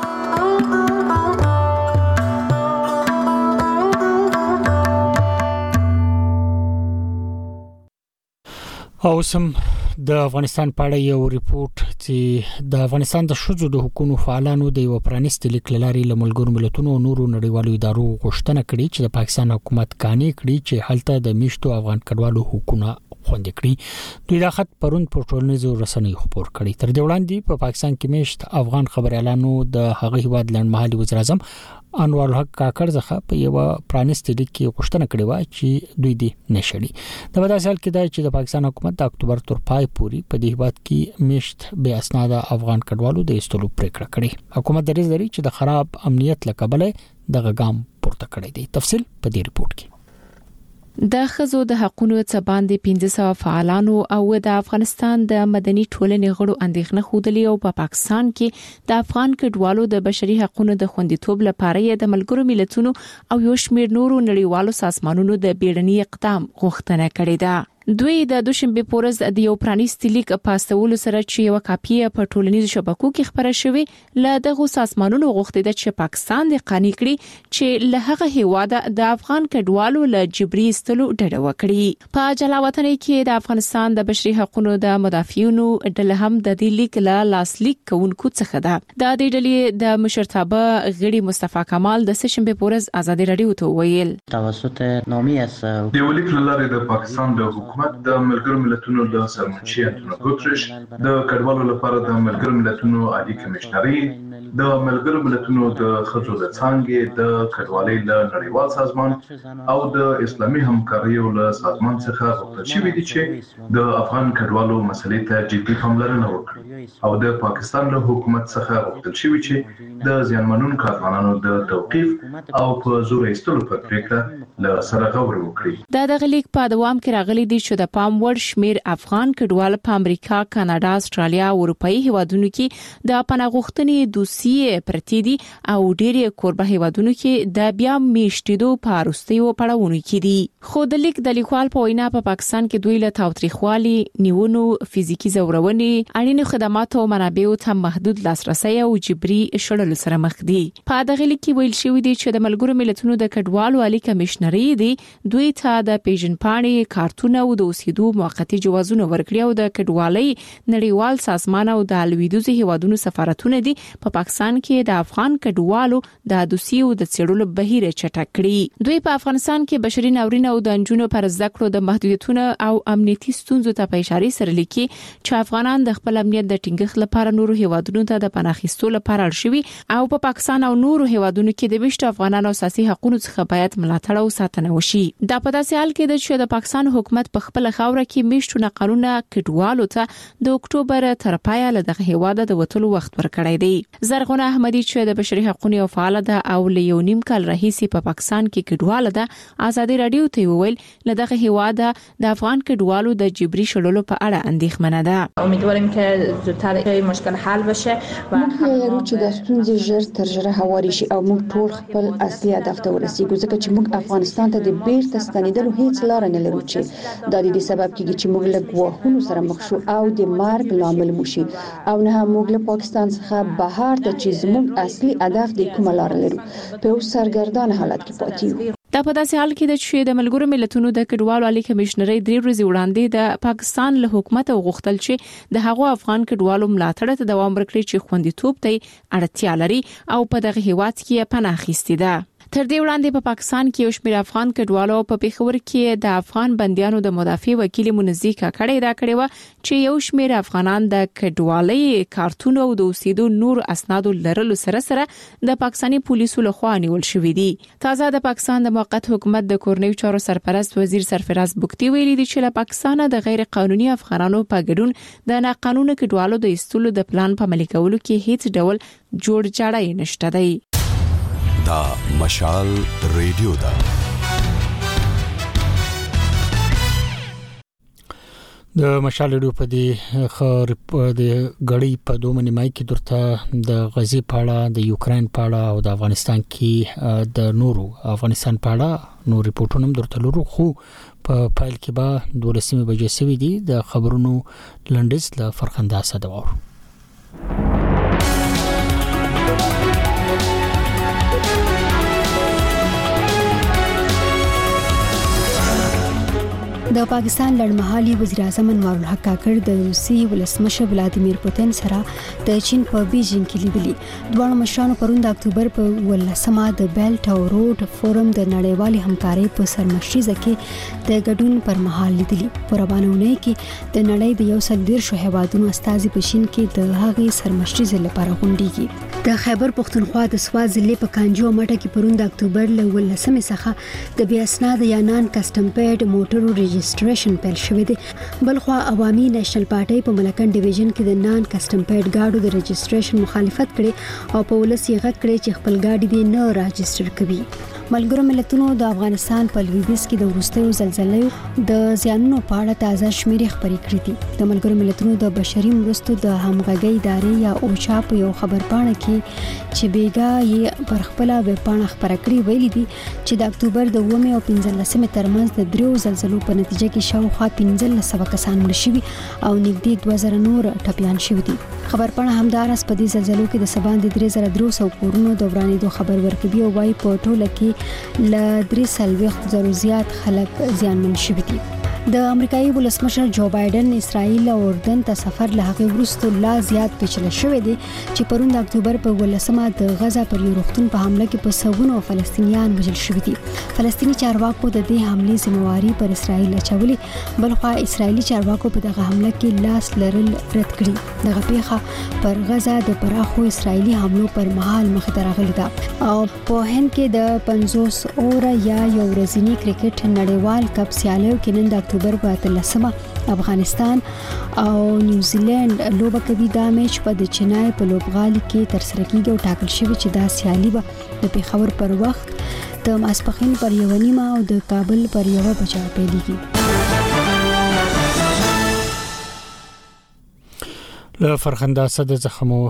او سم د افغانستان په اړه یو ریپورت چې د افغانستان د شذو د حکومت فعالانو د یو پرانیستي لیک لاري له ملګرو ملتونو او نورو نړیوالو ادارو غوښتنه کړې چې د پاکستان حکومت قانې کړي چې هلته د میشتو افغان کډوالو حقوقونه خوندي کړي. دوی دا خط پرون په ټولنیزو رسنیو خبر کړي. تر دې وړاندې په پاکستان کې میشت افغان خبريالانو د هغه هیواد لنډمهالي وزیر اعظم انوار الحق کاکړ ځخه په یو پرانیستي لیک کې غوښتنه کړې و چې دوی دې نشړي. د بداسل کې دا چې د پاکستان حکومت د اکتوبر تر پای پورې په دې هیواد کې میشت به اسناد افغان کډوالو د استلو پریکړه کړې. حکومت درې لري چې د خراب امنیت لکبله د غام پورته کړی دی. تفصیل په دې ریپورت کې. د خزو د حقوقو څخه باندې 1500 فعالانو او د افغانستان د مدني ټولنې غړو اندېښنه خوده او په پاکستان کې د افغان کډوالو د بشري حقوقو د خوندیتوب لپاره د ملګرو ملتونو او یو شمېر نورو نړیوالو سازمانونو د بیړني اقدام غوښتنه کړې ده. دوی د دوشنبه پورز د یو پرانیستي لیک په استولو سره چې یو کاپی په ټولنیزو شبکو کې خبره شوې ل دغه سازمانونو غوښتي چې پاکستان د قانې کړي چې له هغه هیواده د افغان کډوالو له جبري استلو ډډه وکړي. په جلاوطن کې د افغانستان د بشري حقوقو د مدافعینو ډله هم د دې لیک له لاسلیک کوونکو څخه ده. د دې ډلې د مشرتابه غړي مصطفی کمال د سشنبه پورز ازادي رادیو ته ویل توسط نامي اس د ولیک لاره د پاکستان د حکومت د ملګرو ملتونو د سرمنشي انټونیو ګوتریش د کډوالو لپاره د ملګرو ملتونو عالی کمشنري د ملګرو ملتونو د خځو د څانګې د کډوالۍ له نړیوال سازمان او د اسلامي همکارۍ له سازمان څخه غوښتل شوی دی چې د افغان کډوالو مسلې ته جدي پاملرنه وکړي او د پاکستان له حکومت څخه غوښتل شوی چې د زیانمنونکو کارمندانو د توقيف او په زور ایستلو په پریکړه له سره غور وکړي. دا د غلیک په دوام کې راغلي دي چې د پام وړ شمیر افغان کډوال په امریکا، کاناډا، استرالیا او اروپאי هیوادونو کې د پناه غوښتنې دوسیې پرتی دي او ډېری کوربه هیوادونو کې د بیا میشتیدو په اړوستیو پړاوونو کې دي. خو د لیک د لیکوال په وینا په پاکستان کې دوی له تاوتریخوالي، نیونو، فزیکی زورونې، اړینو خدماتو او منابعو ته محدود لاسرسي او جبري شړلو سره مخ دي. په دغه لیک کې ویل شوی دی چې د ملګرو ملتونو د کډوالو عالی کمشنري دی دوی ته د پیژنپاڼې کارتونه او د اوسېدو موقتی جوازونه ورکړي او د کډوالۍ نړیوال سازمان او د لویدیځ هیوادونو سفارتونه دي په پاکستان کې د افغان کډوالو د دوسیو د څېړلو بهیر چټک کړي. دوی په افغانستان کې بشري ناورین او د انجونو پر زده کړو د محدودیتونو او امنیتي ستونزو ته په اشاره سره لیکي چې افغانان د خپل امنیت د ټینګښت لپاره نورو هیوادونو ته د پناه اخیستو لپاره اړ شوي او په پاکستان او نورو هیوادونو کې د وشت افغانانو اساسي حقوقو څخه باید ملاتړ او ساتنه وشي. دا په داسې حال کې چې د پاکستان حکومت په خپل خاوره کې میشتونه قانونه کډوالو ته د اکتوبر تر پایه له دغه هیواده د وټلو وخت ورکړی دی. زرغونه احمدی چې د بشري حقوقو او فعال ده او له یو نیم کال راهیسې په پاکستان کې کډوال ده ازادي رادیو ته ویل له دغه هیواده د افغان کډوالو د جبري شړلو په اړه اندېښمنه ده. امیدواریم که زودتر مشکل حل بشه و هغه چې د ستونزې ژر تر ژره هواري شي او موږ ټول خپل اصلي هدف ته ورسیږو ځکه چې موږ افغانستان ته د بیرته ستنېدلو هیڅ لار نه لرو چې د دې سبب کېږي چې موږ له ګواښونو سره مخ شو او د مرګ لامل مو شي او نه موږ له پاکستان څخه بهر ته چې زموږ اصلي هدف د کومه لار لرو په یو سرګردان حالت کې پاتې یو. دا په داسې حال کې چې د ملګرو ملتونو د کډوالو عالی کمشنري 3 ورځې وړاندې د پاکستان له حکومت غوښتل چې د هغو افغان کډوالو ملاتړ ته دوام ورکړي چې خوندیتوب ته اړتیا لري او په دغه هیواد کې پناه اخیستي ده. تر دې وړاندې په پاکستان کې یو شمېر افغان کډوالو په پیښور کې د افغان بنديانو د مدافع وکیل منزی کاکړی دا کړی و چې یو شمېر افغانان د کډوالۍ کارتونو او د اوسېدو نور اسنادو لرلو سره سره د پاکستاني پولیسو لخوا نیول شوې دي. تازه د پاکستان د موقت حکومت د کورنیو چارو سرپرست وزیر سرفراز بوکتی ویلي دی چې له پاکستان د غیر قانوني افغانانو په ګډون د ناقانونه کډوالو د ایستلو د پلان په عملي کولو کې هیڅ ډول جوړ جاړی نشته دی. دا مشال ریډیو دا د مشال ریډیو په دې خبر د غړي په دوه نیمای کې درته د غزي پاړه د یوکرين پاړه او د افغانستان کې د نورو افغانستان پاړه نور ریپورتونه درته لرو خو په فایل کې به 12 بجې سوي دي د خبرونو لنډیز له فرخنده صدور د پاکستان لړمحالي وزیر اعظم انوار الحق کاکړ د روسي ولسمشر ولادیمیر پوتین سره د چین په بیجینګ کې لیدلي. دوه مشرانو پرون د اکتوبر په 18مه د بیلټ او روډ فورم د نړیوالې همکارۍ په سرمشریزه کې د ګډون پر مهال لیدلي. په روانونه کې د نړۍ د 130 هیوادونو استازي په چین کې د هغې سرمشریزه لپاره غونډيږي. د خیبر پختونخوا د سواد ضلع په کانجو مټه کې پرون د اکتوبر ل 18مه څخه د بیا اسناد یا نان کسٹم پیډ موټرو رجسټریشن پیل شوی دی. بلخوا عوامي نېشنل پارټي په ملکن ډیویژن کې د نان کسٹم پیډ گاډو د رجسټریشن مخالفت کړي او په ولسی غږ کړي چې خپل گاډي دې نه راجستر کوي. ملګرو ملتونو د افغانستان په لویدیځ کې د وروستیو زلزلې د زیانونو په اړه تازه شمیرې خبرې کړې دي. د ملګرو ملتونو د بشري مرستو د همغږۍ ادارې یا اوچا په یو خبرپاڼه کې چې بیګا یې پر خپل ویب پاڼه خبره کړې ویلي دي چې د اکتوبر د 9 او 15 ترمنځ د دریو زلزلو په نتیجه کې شاوخوا 1500 کسان مړ شوي او نږدې 2000 نور ټپيان شوي دي. خبرپاڼه همدارس په دې زلزلو کې د سبان د 3300 کورونو د ورانېدو خبر ورکوي او وايي په ټوله کې ل 300 زیات خلک زیانمن شوي دي. د امریکایي ولسمشر جو بایدن اسرائیل او اردن ته سفر له هغه وروسته لا زیات پیچله شوې دي چې پرون د اکتوبر په 18مه د غزا پر یو روغتون په حمله کې په سوونو فلسطینیان وژل شوي دي. فلسطینی چارواکو د دې حملې ذمہواری پر اسرائیل اچولې، بلخوا اسرائیلی چارواکو په دغه حمله کې لاس لرل رد کړي. دغه پیښه پر غزا د پراخو اسرائیلی حملو پر مهال مخ ته راغلې ده او په هند کې د 50 اور یا یو ورځنی کرکټ نړیوال کپ سیالیو کې نن د اکتوبر په 13 افغانستان او نیوزیلند لوبه کوي. دا میچ په د چنای په لوبغالي کې تر سره کیږي او ټاکل شوی چې دا سیالي به د پیښور پر وخت د ماسپخین پر 1:30 او د کابل پر 1 بجې پیلېږي. له فرخنده صد زخمو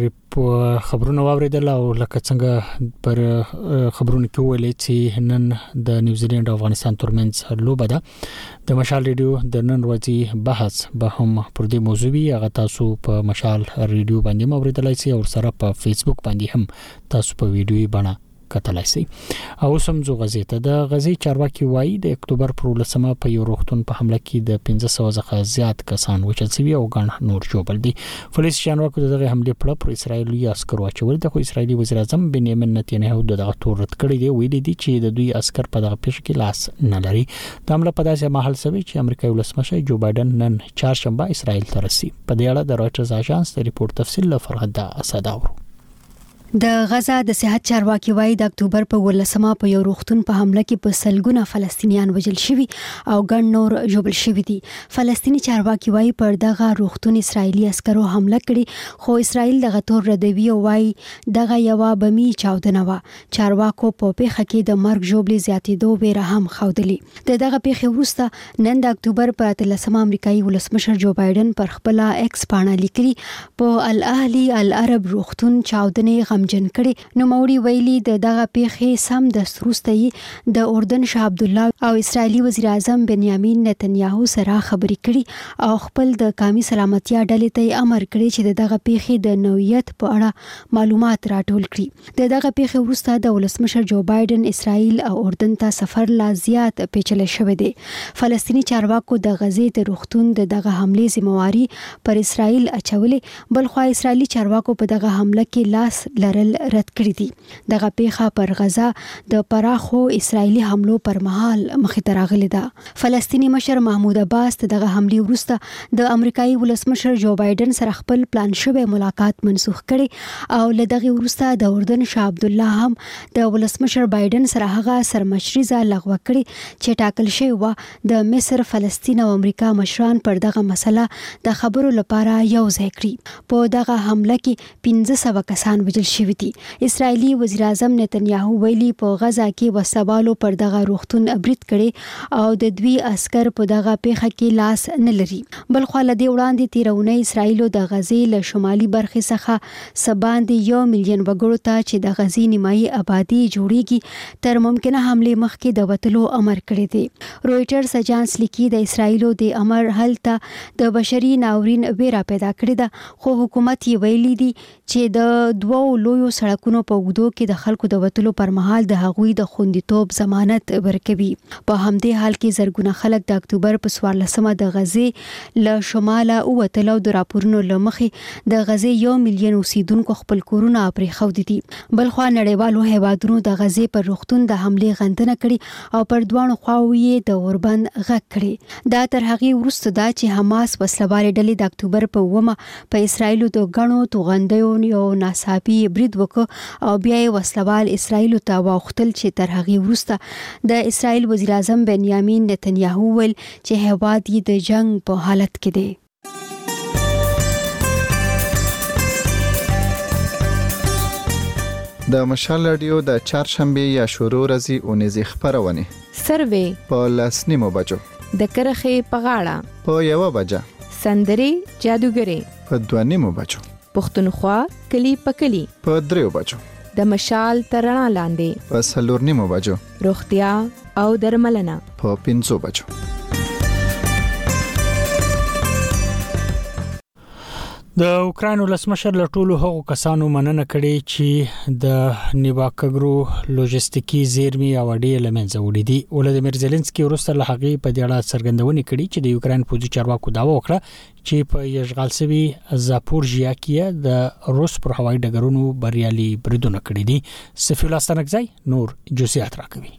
خبرونه واوریدل او لکه څنګه پر خبرونه کې ویلې چې نن د نیوزیلند او افغانستان ترمنځ لوبه ده. د مشال ریډیو د نن ورځې بحث به هم پر دې موضوع هغه تاسو په مشال ریډیو باندې اوریدلای شئ او سره په فیسبوک باندې هم تاسو په ویډیوي بڼه کتلای شئ. او سمزو غزیته د غزي چارواکي وایي د اکتوبر پر 18مه په یو روغتون په حمله کې د 1500 څخه زیات کسان وژل شوي او ګڼ نور ژوبل دي. پولیس چارواکو دغه حمله پر اسرائیلي عسکر واچول د اسرائیلي وزیر اعظم بنیامین نتنیاهو دغه تور رد کړی دی. ویلي دي چې د دوی عسكر په دغه پیښه کې لاس نه لري. د حمله په داسې مهال سوي چې امریکایي ولسمشر جو بایدن نن چهارشنبه اسرائیل ته رسي. په دې اړه د رويټرز اژانس د ریپورت تفصیل له فرهاد اسداور. د غزا د صحت چارواکي وایي د اکتوبر په 18مه په یو روغتون په حمله کې په سلګونه فلسطینیان وژل شوي او ګڼ نور ژوبل شوي دي. فلسطینی چارواکي وایي پر دغه روغتون اسرائیلي عسکرو حمله کړې خو اسرائیل دغه تور ردوي او وایي دغه یو بمی چاودنه و. چارواکو په پیښه کې د مرګ ژوبلې زیاتېدو ویره هم ښودلې. دغه پیښه وروسته نن د اکتوبر په 13مه امریکایي ولسمشر جو بایدن پر خپل ایکس پاڼه لیکلي په الاهلی العرب روغتون چاودنې جن کړي. نو موري ویلي دغه پیښې سم د سروستۍ د اردن شاه عبد الله او اسرائیلي وزیر اعظم بنیامین نتنیاهو سره خبرې کړي او خپل د قومي سلامتیا ډلې ته امر کړی چې دغه پیښې د نوعیت په اړه معلومات راټول کړي. دغه پیښې وروسته د ولسمشر جو بایدن اسرائیل او اردن ته سفر لا زیات پیچل شوی دی. فلسطینی چارواکو د غزې د روغتون دغه حمله ذمہواری پر اسرائیل اچولې، بلخوا اسرائیلي چارواکو په دغه حمله کې لاس رد کړی دي. دغه پیښه پر غزا د پراخو اسرائیلي حملو پر مهال مخ ته راغلې ده. فلسطینی مشر محمود عباس دغه حمله وروسته د امریکایي ولسمشر جو بایدن سره خپل پلان شوی ملاقات منسوخ کړي او لدغه وروسته د اردن شاه عبد الله هم د ولسمشر بایدن سره هغه سرمشریزه لغوه کړي چې ټاکل شوی و. د مصر، فلسطین او امریکا مشران پر دغه مسله د خبرو لپاره یو ځای کړي. په دغه حمله کې 1500 کسان وژل شوي شوې دي. اسرایلی وزیر اعظم نتنیاهو ویلي په غزا کې وسوالو پر دغه روغتون برید کړي او د دوی عسكر په دغه پیښه کې لاس نه لري. بل خو له دې وړاندې تیرونه اسرایلو د غزې له شمالي برخې څخه سباندې 1 ملیون وګړو ته چې د غزې نیمایي آبادی جوړیږي تر ممکنه حمله مخکې د وټلو امر کړی دی. رويټرز اجانس لیکي د اسرایلو د امر هلته د بشري ناورین ویرا پیدا کړې ده، خو حکومت یې ویلي دي چې د دوو لویو سړکونو په اوږدو کې د خلکو د وټلو پر مهال د هغوی د خوندیتوب ضمانت ورکوي. په همدې حال کې زرګونه خلک د اکتوبر په 14مه د غزې له شماله ووتل او د راپورونو له مخې د غزې 1 ملیون اوسیدونکو خپل کورونه پرېښودي دي. بل خو نړیوالو هیوادونو د غزې پر روغتون د حمله غندنه کړې او پر دوانو خواوو یې د اوربند غږ کړي. دا تر هغه وروسته دا چې حماس وسلوالې ډلې د اکتوبر په 9مه په اسرایلو د غنو توغندیو یو ناڅاپي برید وکړ او بیا یې وسلوال اسرایلو ته واوښتل چې تر هغه وروسته د اسرایل وزیر اعظم بنیامین نتنیاهو ویل چې هیواد یې د جنگ په حالت کې دی. د مشال رادیو د چهارشنبه یا شروع ورځې اونیزې خبرونه سروې په 10:09 بجو د کرخې په غاړه په 1 بجه سندري جادوګري په 2:09 بجو پښتونخوا کلی په کلی په 3 بجو د مشال ترڼا لاندې په 4:09 بجو روغتیا او درملنه په 5 بجو. د اوکراین ولسمشر له ټولو هغو کسانو مننه کړې چې د نیواکګرو لوجستیکي زیرمې او اړې لمنځه وړي دي. ولادیمیر زيلنسکي وروسته له هغه په دې اړه څرګندونه کړې چې د یوکراین پوځي چارواکو دعوا وکړه چې په یشغال شوی زاپورژیا کې د روس پر هوایي ډګرونو بریالي بریدونه کړي دي. سفیر الله ستانکزی نور جزئیات راکوي.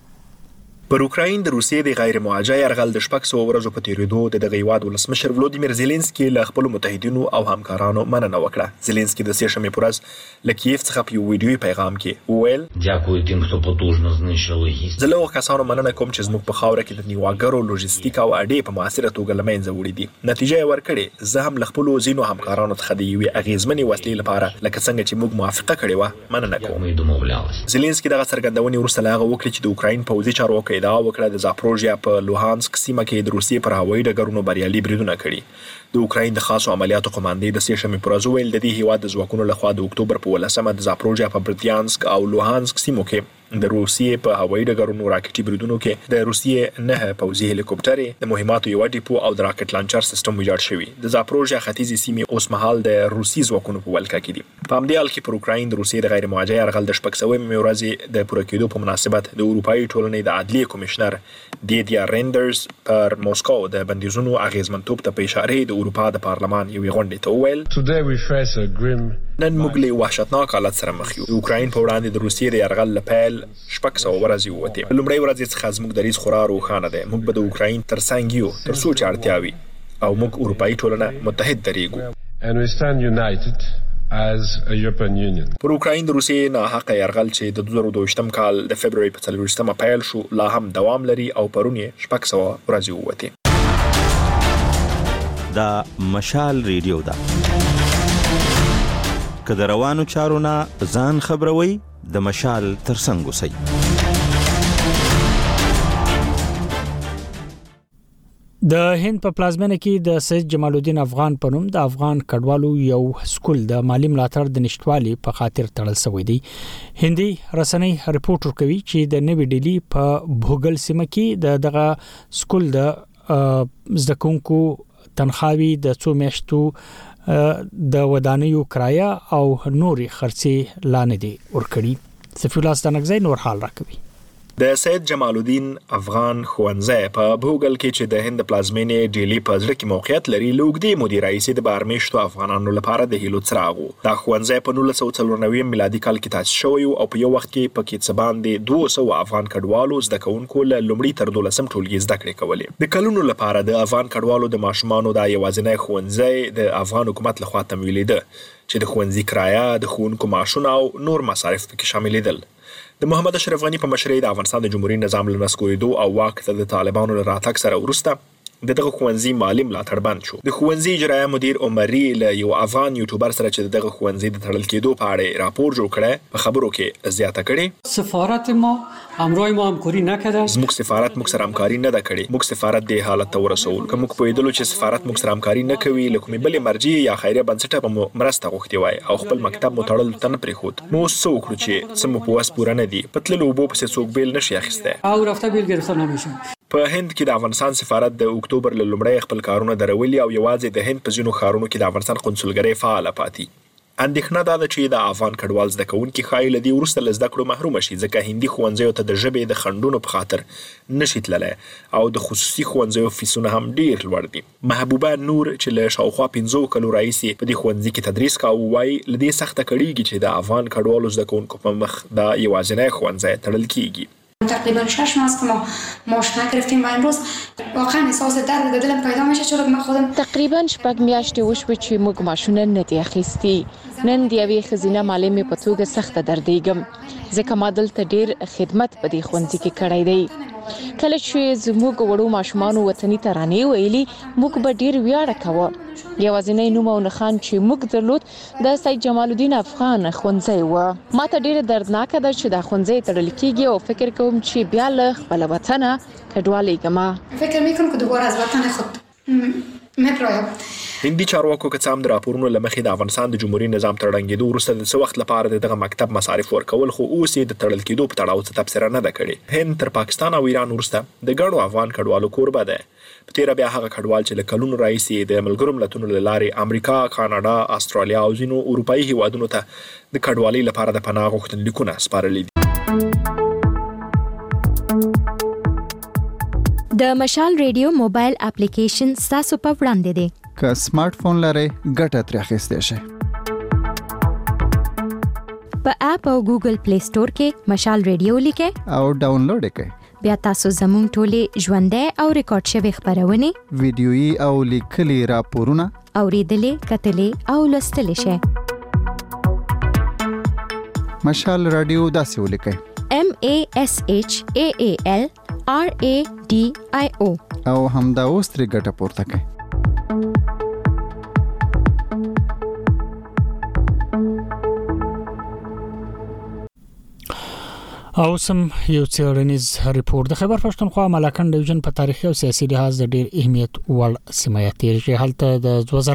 پر اوکراین د روسیې د غیر معاهده يرغل د شپږ سو ورځو په تیریدو د هیواد ولسمشر ولادیمیر زيلنسکي له خپل متحدینو او همکارانو مننه وکړه. زيلنسکي د سه شنبه پر ورځ له کیف څخه په ویډیوي پیغام کې وویل: ďakujem tým, kto potúžno zničili his. زه له کسانو مننه کوم چې زموږ په خاوره کې د نیواګرو لوجستیک او اډې په موثره توګه لمنځه وړي دي. نتیجه یې ورکړې. زه هم له خپل زینو همکارانو څخه د یوې اغیزمنې وسلې لپاره لکه څنګه چې موږ موافقه کړې و مننه کوم. زيلنسکي دغه څرګندونې وروسته له هغه وکړه چې د اوکراین پوځي چارواکو ادعا وکړه د زاپروژیا په لوهانسک سیمه کې د روسیې پر هوایي ډګرونو بریالي بریدونه کړي. د اوکراین د خاصو عملیاتو قماندې د سه شنبه پر ورځ ویل د دې هیواد د ځواکونو لخوا د اکتوبر په 10مه د زاپروژیا په برتیانسک او لوهانسک سیمو کې د روسیې په هوایي ډګرونو راکټي بریدونو کې د روسیې 9 پوځي هلیکوپټرې د مهماتو یو ډیپو او د راکټ لانچر سیستم ویجاړ شوی. د زاپروژیا ختیځي سیمې اوس مهال د روسي ځواکونو په ولکه کې دي. په همدې حال کې پر اوکراین د روسیې د غیر معاهده يرغل د شپږ سوې ورځې د پوره کېدو په مناسبت د اروپאי ټولنې د عدلیه کمشنر دیدیا رندرز پر موسکو د بندیزونو اغیزمنتوب ته په اشاره د اروپا د پارلمان یوې غونډې ته وویل: نن موږ له وحشتناک حالت سره مخ یو. د اوکراین په وړاندې د روسیې د يرغل لپاره شپږ سو ورځې وته. لومړی ورځ څخه زموږ دریځ خورا روښانه ده. موږ به د اوکراین ترڅنګ یو تر څو چې اړتیا وي او موږ اروپאי ټولنه متحد درېږو. And we stand united as a European Union. پر اوکراین د روسیې نه حق يرغل چې د 2022م کال د فبرवरी په 24مه پیل شو لا هم دوام لري او پرونی شپږ سو ورځې وته. دا مشال ریډیو دا که د روانو چارو نه ځان خبروي د مشال ترڅنګ اوسئ. د هند په پلازمینه کې د سید جمال الدین افغان په نوم د افغان کډوالو یو سکول د مالی ملاتړ د نشټوالي په خاطر تړل شوی دی. هندي رسنۍ رپورټ ورکوي چې د نوې ډیلی په بوګل سیمه کې دغه سکول د زدکونکو تنخواوي د 2 میاشتو د ودانیو کرایه او نوري خرڅي لاندې دي ورکړي. سفیر الله ستانکزی نور حال راکوي. د سید جمال الدین افغان ښوونځی په بوګل کې چې د هند پلازمینې ډیلی په ځړ کې موقعیت لري لوګدي مدیر رئیس د بارمیشتو افغانانو لپاره د هیلو څراغو. دا ښوونځی په 1994 میلادي کال کې تاسیس شوی او په یو وخت کې پکې څه باندې 200 افغان کډوالو زده کوونکو له لومړي تر 12م ټولګي زده کړې کولې. د کلونو لپاره د افغان کډوالو د ماشومانو د یوازینی ښوونځی د افغان حکومت لخوا تمویلېده چې د ښوونځي کرایه د ښوونکو معاشونه او نور مصارف پکې شاملېدل. د محمد اشرف غنی په مشرۍ د افغانستان د جمهوریت نظام له نسکورېدو او واک ته د طالبانو راتګ سره وروسته دغه ښوونځي مالی ملاتړ بند شو. د ښوونځي اجرایه مدیر عمري له یو افغان یوټیوبر سره چې دغه ښوونځي د تړل کېدو په اړه راپور جوړ کړی په خبرو کې زیاته کړې. سفارت ما همراه ما همکاری نکرده. زموږ سفارت موږ سره همکاري نه ده کړې. موږ سفارت د حالت ته ورسول. که موږ پوهېدلو چې سفارت موږ سره همکاري نه کوي له کومې بلې مرجع یا خیریه بنسټه به مو مرسته غوښتې وای او خپل مکتب مو تړلو ته نه پرېښود. نو اوس څه وکړو چې څه مو په وس پوره نه دي؟ په تللو اوبو پسې څوک بیل نشي اخیستی او رفته بیل گرفته نمیشه. په هند کې د افغانستان سفارت د اکتوبر له لومړۍ خپل کارونه درولي او یوازې د هند په ځینو ښارونو کې د افغانستان قونسلګرۍ فعاله پاتې. اندېښنه دا ده چې د افغان کډوال زده کوونکي ښایي له دې وروسته له زده کړو محرومه شي ځکه هندي ښوونځیو ته د ژبې د خنډونو په خاطر نشي تللی او د خصوصي ښوونځیو فیسونه هم ډیر لوړ دي. محبوبه نور چې له شاوخوا 15 کلو راهیسې په دې ښوونځي کې تدریس کاوه وایي له دې سخته کړېږي چې د افغان کډوالو زده کوونکو په مخ دا یوازینی ښوونځی تړل کیږي. تقریبا 6 ماه است که ما ماشین گرفتیم و امروز واقعا احساس درد در دلم پیدا میشه چون من خودم تقریبا 6 میاشتې وشوه چې موږ ماشین نه دی اخیستی. نن د یوې ښځینه معلمې په توګه سخته دردېږم ځکه ما دلته ډیر خدمت په دې ښوونځي کې کړی دی. کله چې زموږ وړو ماشومانو وطني ترانې ویلي موږ به ډیر ویاړ کوو. یوازینی نوم او نښان چې موږ درلود د سید جمال الدین افغان ښوونځی و. ما ته ډیر دردناک ده چې دا ښوونځی تړل کیږي او فکر کوم چې بیا له خپل وطن کډوالېږم. فکر میکنم که دوباره از وطن خود مپرایم. هندي چارواکو که څه هم د راپورونو له مخې د افغانستان د جمهوریت نظام تر ړنګېدو وروسته د څه وخت لپاره د دغه مکتب مصارف ورکول خو اوس یې د تړل کېدو په تړاو څه تبصره نه ده کړې. هند تر پاکستان او ایران وروسته د ګڼو افغان کډوالو کوربه ده. په تیره بیا هغه کډوال چې له کلونو راهیسې د ملګرو ملتونو له لارې امریکا، کاناډا، استرالیا او ځینو اروپایي هیوادونو ته د کډوالۍ لپاره د پناه غوښتنلیکونه سپارلي دي. د مشال ریډیو موبایل اپلیکیشن ستاسو په وړاندې دی. که سمارټ فون لرئ ګټه ترې اخیستی شئ. په اپ او ګوګل پلی سٹور کې مشال ریډیو لیکئ او ډاونلوډ کړئ. بیا تاسو زموږ ټولې ژوندۍ او ریکارډ شوي خبرونه، ویډیويي او لیکلي راپورونه اوریدلې، کتلې او لوستلې شئ. مشال رادیو داسې ولیکئ: MASHAAL RADIO او همدا اوس ترې ګټه پورته کړئ. او سم یو څېړنیز ریپورت د خیبر پښتونخوا ملاکنډ ډیویژن په تاریخي او سیاسي لحاظ د ډېر اهمیت وړ سیمه تیر شي. هلته د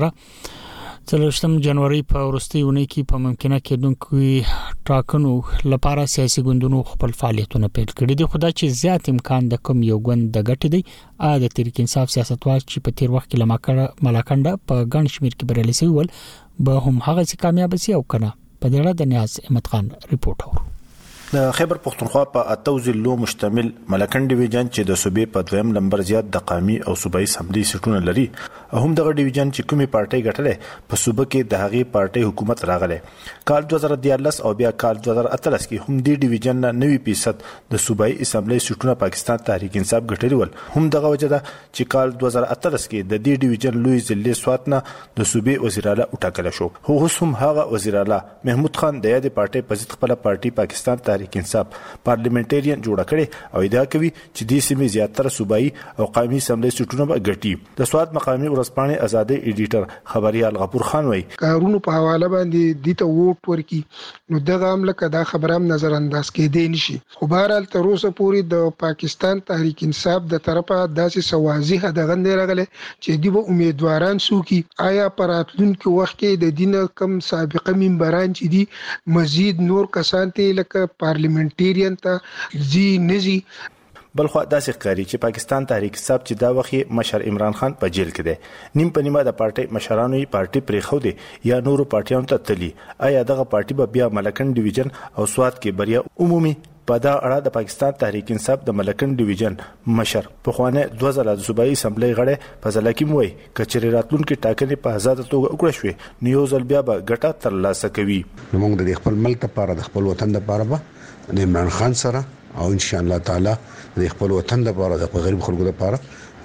2023 جنوري په وروستۍ اونۍ کې په ممکنه کېدونکو ټاکنو لپاره سیاسي ګوندونو خپل فعالیتونه پیل کړي دي. خو دا چې زیات امکان د کوم یو ګوند د ګټې دی د تحریک انصاف سیاستوال چې په تیر وخت کې ملاکنډ په ګڼ شمېر کې بریالي شوي ول به هم هغه څه کامیاب شي او کنه. په دې اړه د نیاز احمد خان ریپورت اورو. د خیبر پښتونخوا په 8 ضلعو مشتمل ملاکنډ ډیویژن چې د صوبې په دویم نمبر زیات د قومي او صوبایي اسمبلی سیټونه لري، هم دغه ډیویژن چې کومي پارټي ګټلې په صوبه کې د هغې پارټي حکومت راغله. کال 2014 او بیا کال 2018 کې هم د ډیویژن 90% د صوبایي اسمبلی سیټونه پاکستان تحریک انصاف ګټلې ول. هم دغه وجه ده چې کال 2018 کې د دې ډیویژن لوی ضلع سوات نه د صوبې وزیر اعلی وټاکل شو. هو هم هغه وزیر اعلی محمود خان د یاد پارټي په ضد خپل پارټي پاکستان تحریک انصاف پارلیمنټریان جوړ کړي او ادعا کوي چې د سیمې زیاتره صوبایي او قومي اسمبلی سیټونه به ګټي. د سواد مقامي ورځپاڼې آزادۍ ایډیټر خبريال غفور خان وایي کارونو په حواله باندې د ته ووټ ورکی نو دغه عمله کدا خبره هم نظر انداز کېدې نشي. خو بهرحال تر اوسه پورې د پاکستان تحریک انصاف د طرفه داسې سوازي هدغه نه راغله چې دی به امیدواران سوکي آیا پراتلونکو وخت کې د دین کم سابقه منبران چې دي مزید نور کسان ته لکه پارلیمنټریان ته زی نزي. بلخو داسې ښکاري چې پاکستان تحریک انصاف چې دا وخت مشر عمران خان په جیل کې دی، نیم په نیمه د پارټي مشرانو یې پارټي پرې خو دی یا نورو پارټیانو ته تللی. آیا دغه پارټي به بیا ملاکنډ ډیویژن او سواد کې بریا عمومي؟ په دا اړه د پاکستان تحریک انصاف د ملاکنډ ډیویژن مشر په خوانه 2000 د صوبایي اسمبلی غړي فضل حکیم وایي کچري راتلونکو ټاکنې په آزاد توګه وکړه شوې نیو ځل بیا به ګټه ترلاسه کوي. موږ د خپل ملک لپاره د خپل وطن لپاره به د عمران خان سره او ان شاء الله تعالی د خپل وطن لپاره د غریب خلکو لپاره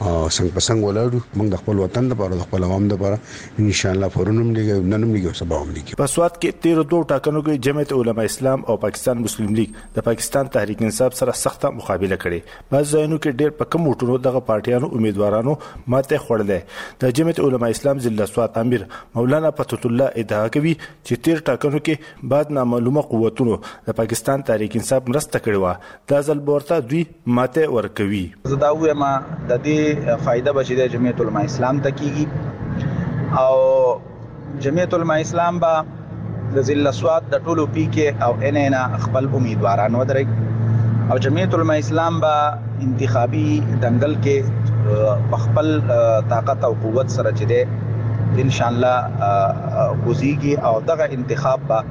څنګه پسنګ ولاړو موږ د خپل وطن لپاره د خپل عوام لپاره ان شاء الله فورنم لګي ننم لګي او سبا هم لګي. په سواد کې 13 ټاکنو کې جمعیت علماء اسلام او پاکستان مسلم لیگ د پاکستان تحریک انصاف سره سخته مقابله کړې. بعض ځایونو کې ډېر په کم وټونو دغه پارټیانو امیدوارانو ماته خوړلې. د جمعیت علماء اسلام ضلع سواد امیر مولانا فتح الله ادعا کوي چې 13 ټاکنو کې بعد نامعلومه قوتونو د پاکستان تحریک انصاف مرسته کړې و. دا ځل ورته دوی ماته ورکوي. زه دا وایم د دې فائدہ بچی د جمعیت علماء اسلام ته کیږي او جمعیت علماء اسلام با د ضلع سواد د ټولو پی کې او ان ان خپل امیدواران ودرې او جمعیت علماء اسلام با انتخابي دنګل کې خپل طاقت او قوت سره چره ان شاء الله وزيږي او دغه انتخاب با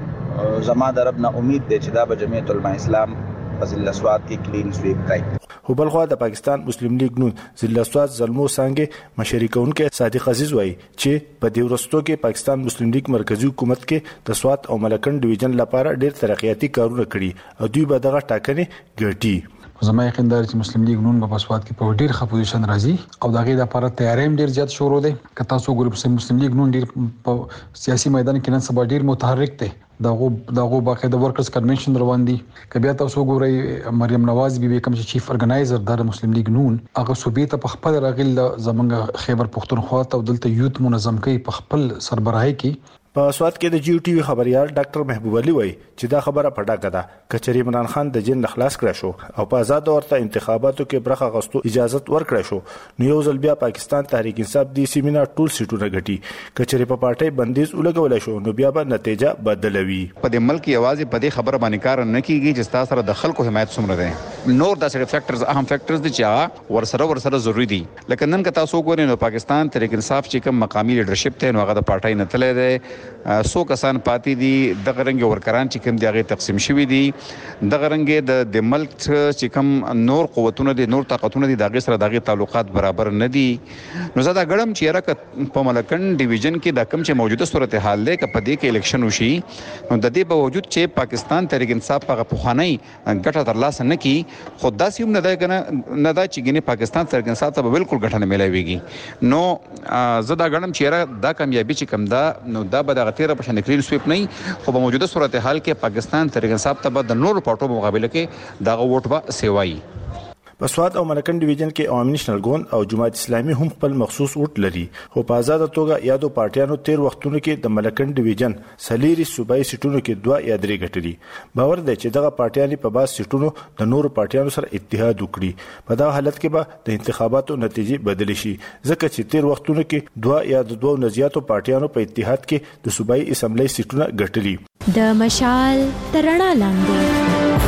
زما د رب نه امید ده چې دا به جمعیت علماء اسلام په ضلع سواد کې کلین سویپ کوي. خو بل خو د پاکستان مسلم لیگ نون ضلع سواد زلمو څنګه مشرکون کې صادق عزیز وایي چې په دې ورستو کې پاکستان مسلم لیگ مرکزی حکومت کې د سواد او ملکن ډیویژن لپاره ډېر ترقیاتي کارونه کړي او دوی به دغه ټاکنې ګټي. زما یقین دی چې مسلم لیگ نون په سواد کې په ډیر ښه پوزیشن راځي او دغه لپاره تیاری هم ډیر زیات شروع دی. که تاسو ګورئ مسلم لیگ نون ډیر په سیاسي میدان کې نن سبا ډیر متحرک دی. دغه باقاعده ورکرز کنونشن روان دي. که بیا تاسو ګورئ مریم نواز بي کوم چې چیف ارګنایزر د مسلم لیگ نون هغه صوبې ته په خپل راغل زمونږ خیبر پختونخوا ته دلته یوت منظم کوي په خپل سربراهي کې. په سواد کې د جیو ټي وي خبريال ډاکټر محبوب علي وایي چې دا خبره پټه ده. کچري عمران خان د جن خلاص کړی شو او په آزاد ورته انتخاباتو کې برخه غوښتو اجازه ورکړی شو نو یو ځل بیا پاکستان تحریک انصاف د سیمینار ټول سیټونه غټي. کچري په پارټي بندیز ولګول شو نو بیا به نتیجه بدلوي. په دې ملک یوازې په دې خبره باندې کار نه کیږي چې تاسو سره د خلکو حمایت څومره ده. نور د سره فیکټرز اهم فیکټرز دي چې ورسره ضروری دي. لکه نن که تاسو ګورئ نو پاکستان تحریک انصاف چې کوم مقامی لیډرشپ ته نو هغه د پارټي نه تللی دی. سو کسان پاتې دي دغه رنګ ورکران چې کوم دیغه تقسیم شوی دي. دغه رنګ د ملک چې کوم نور قوتونه دي نور طاقتونه دي دغه سره دغه تعلقات برابر نه دي. نو زه دا غړم چې راک په ملکن ډیویژن کې د کم چې موجوده صورتحال ده ک په دې کې الیکشن وشي نو د دې باوجود چې پاکستان تحریک انصاف په پخوانی ګټه ترلاسه نه کی خود داسې هم نه ده کنه نه دا چې ګنې پاکستان تحریک انصاف ته بالکل ګټه نه ملایويږي. نو زه دا غړم چې دا کامیابی چې کم ده نو دا به د غتیره په شان کلیل سویپ نه خو په موجوده صورتحال کې پاکستان تحریک انصاف ته د نورو پارټو مقابله کې دا ووټ به سیوای. په سواد او ملکن ډیویژن کې عوامي نېشنل ګوند او جماعت اسلامي هم خپل مخصوص ووټ لري. خو په آزاد توګه یادو پارټیانو 13 وختونو کې د ملکن ډیویژن سلیری صوبایي سیټونو کې 2 یا 3 ګټلي. باور دی چې دغه پارټیانې په باز سیټونو د نورو پارټیانو سره اتحاد وکړي. په دا حالت کې به د انتخاباتو نتیجې بدل شي ځکه چې 13 وختونو کې 2 یا 2 نزياتو پارټیانو په اتحاد کې د صوبایي اسمبلی سیټونه ګټلي. د مشال ترڼا لاندې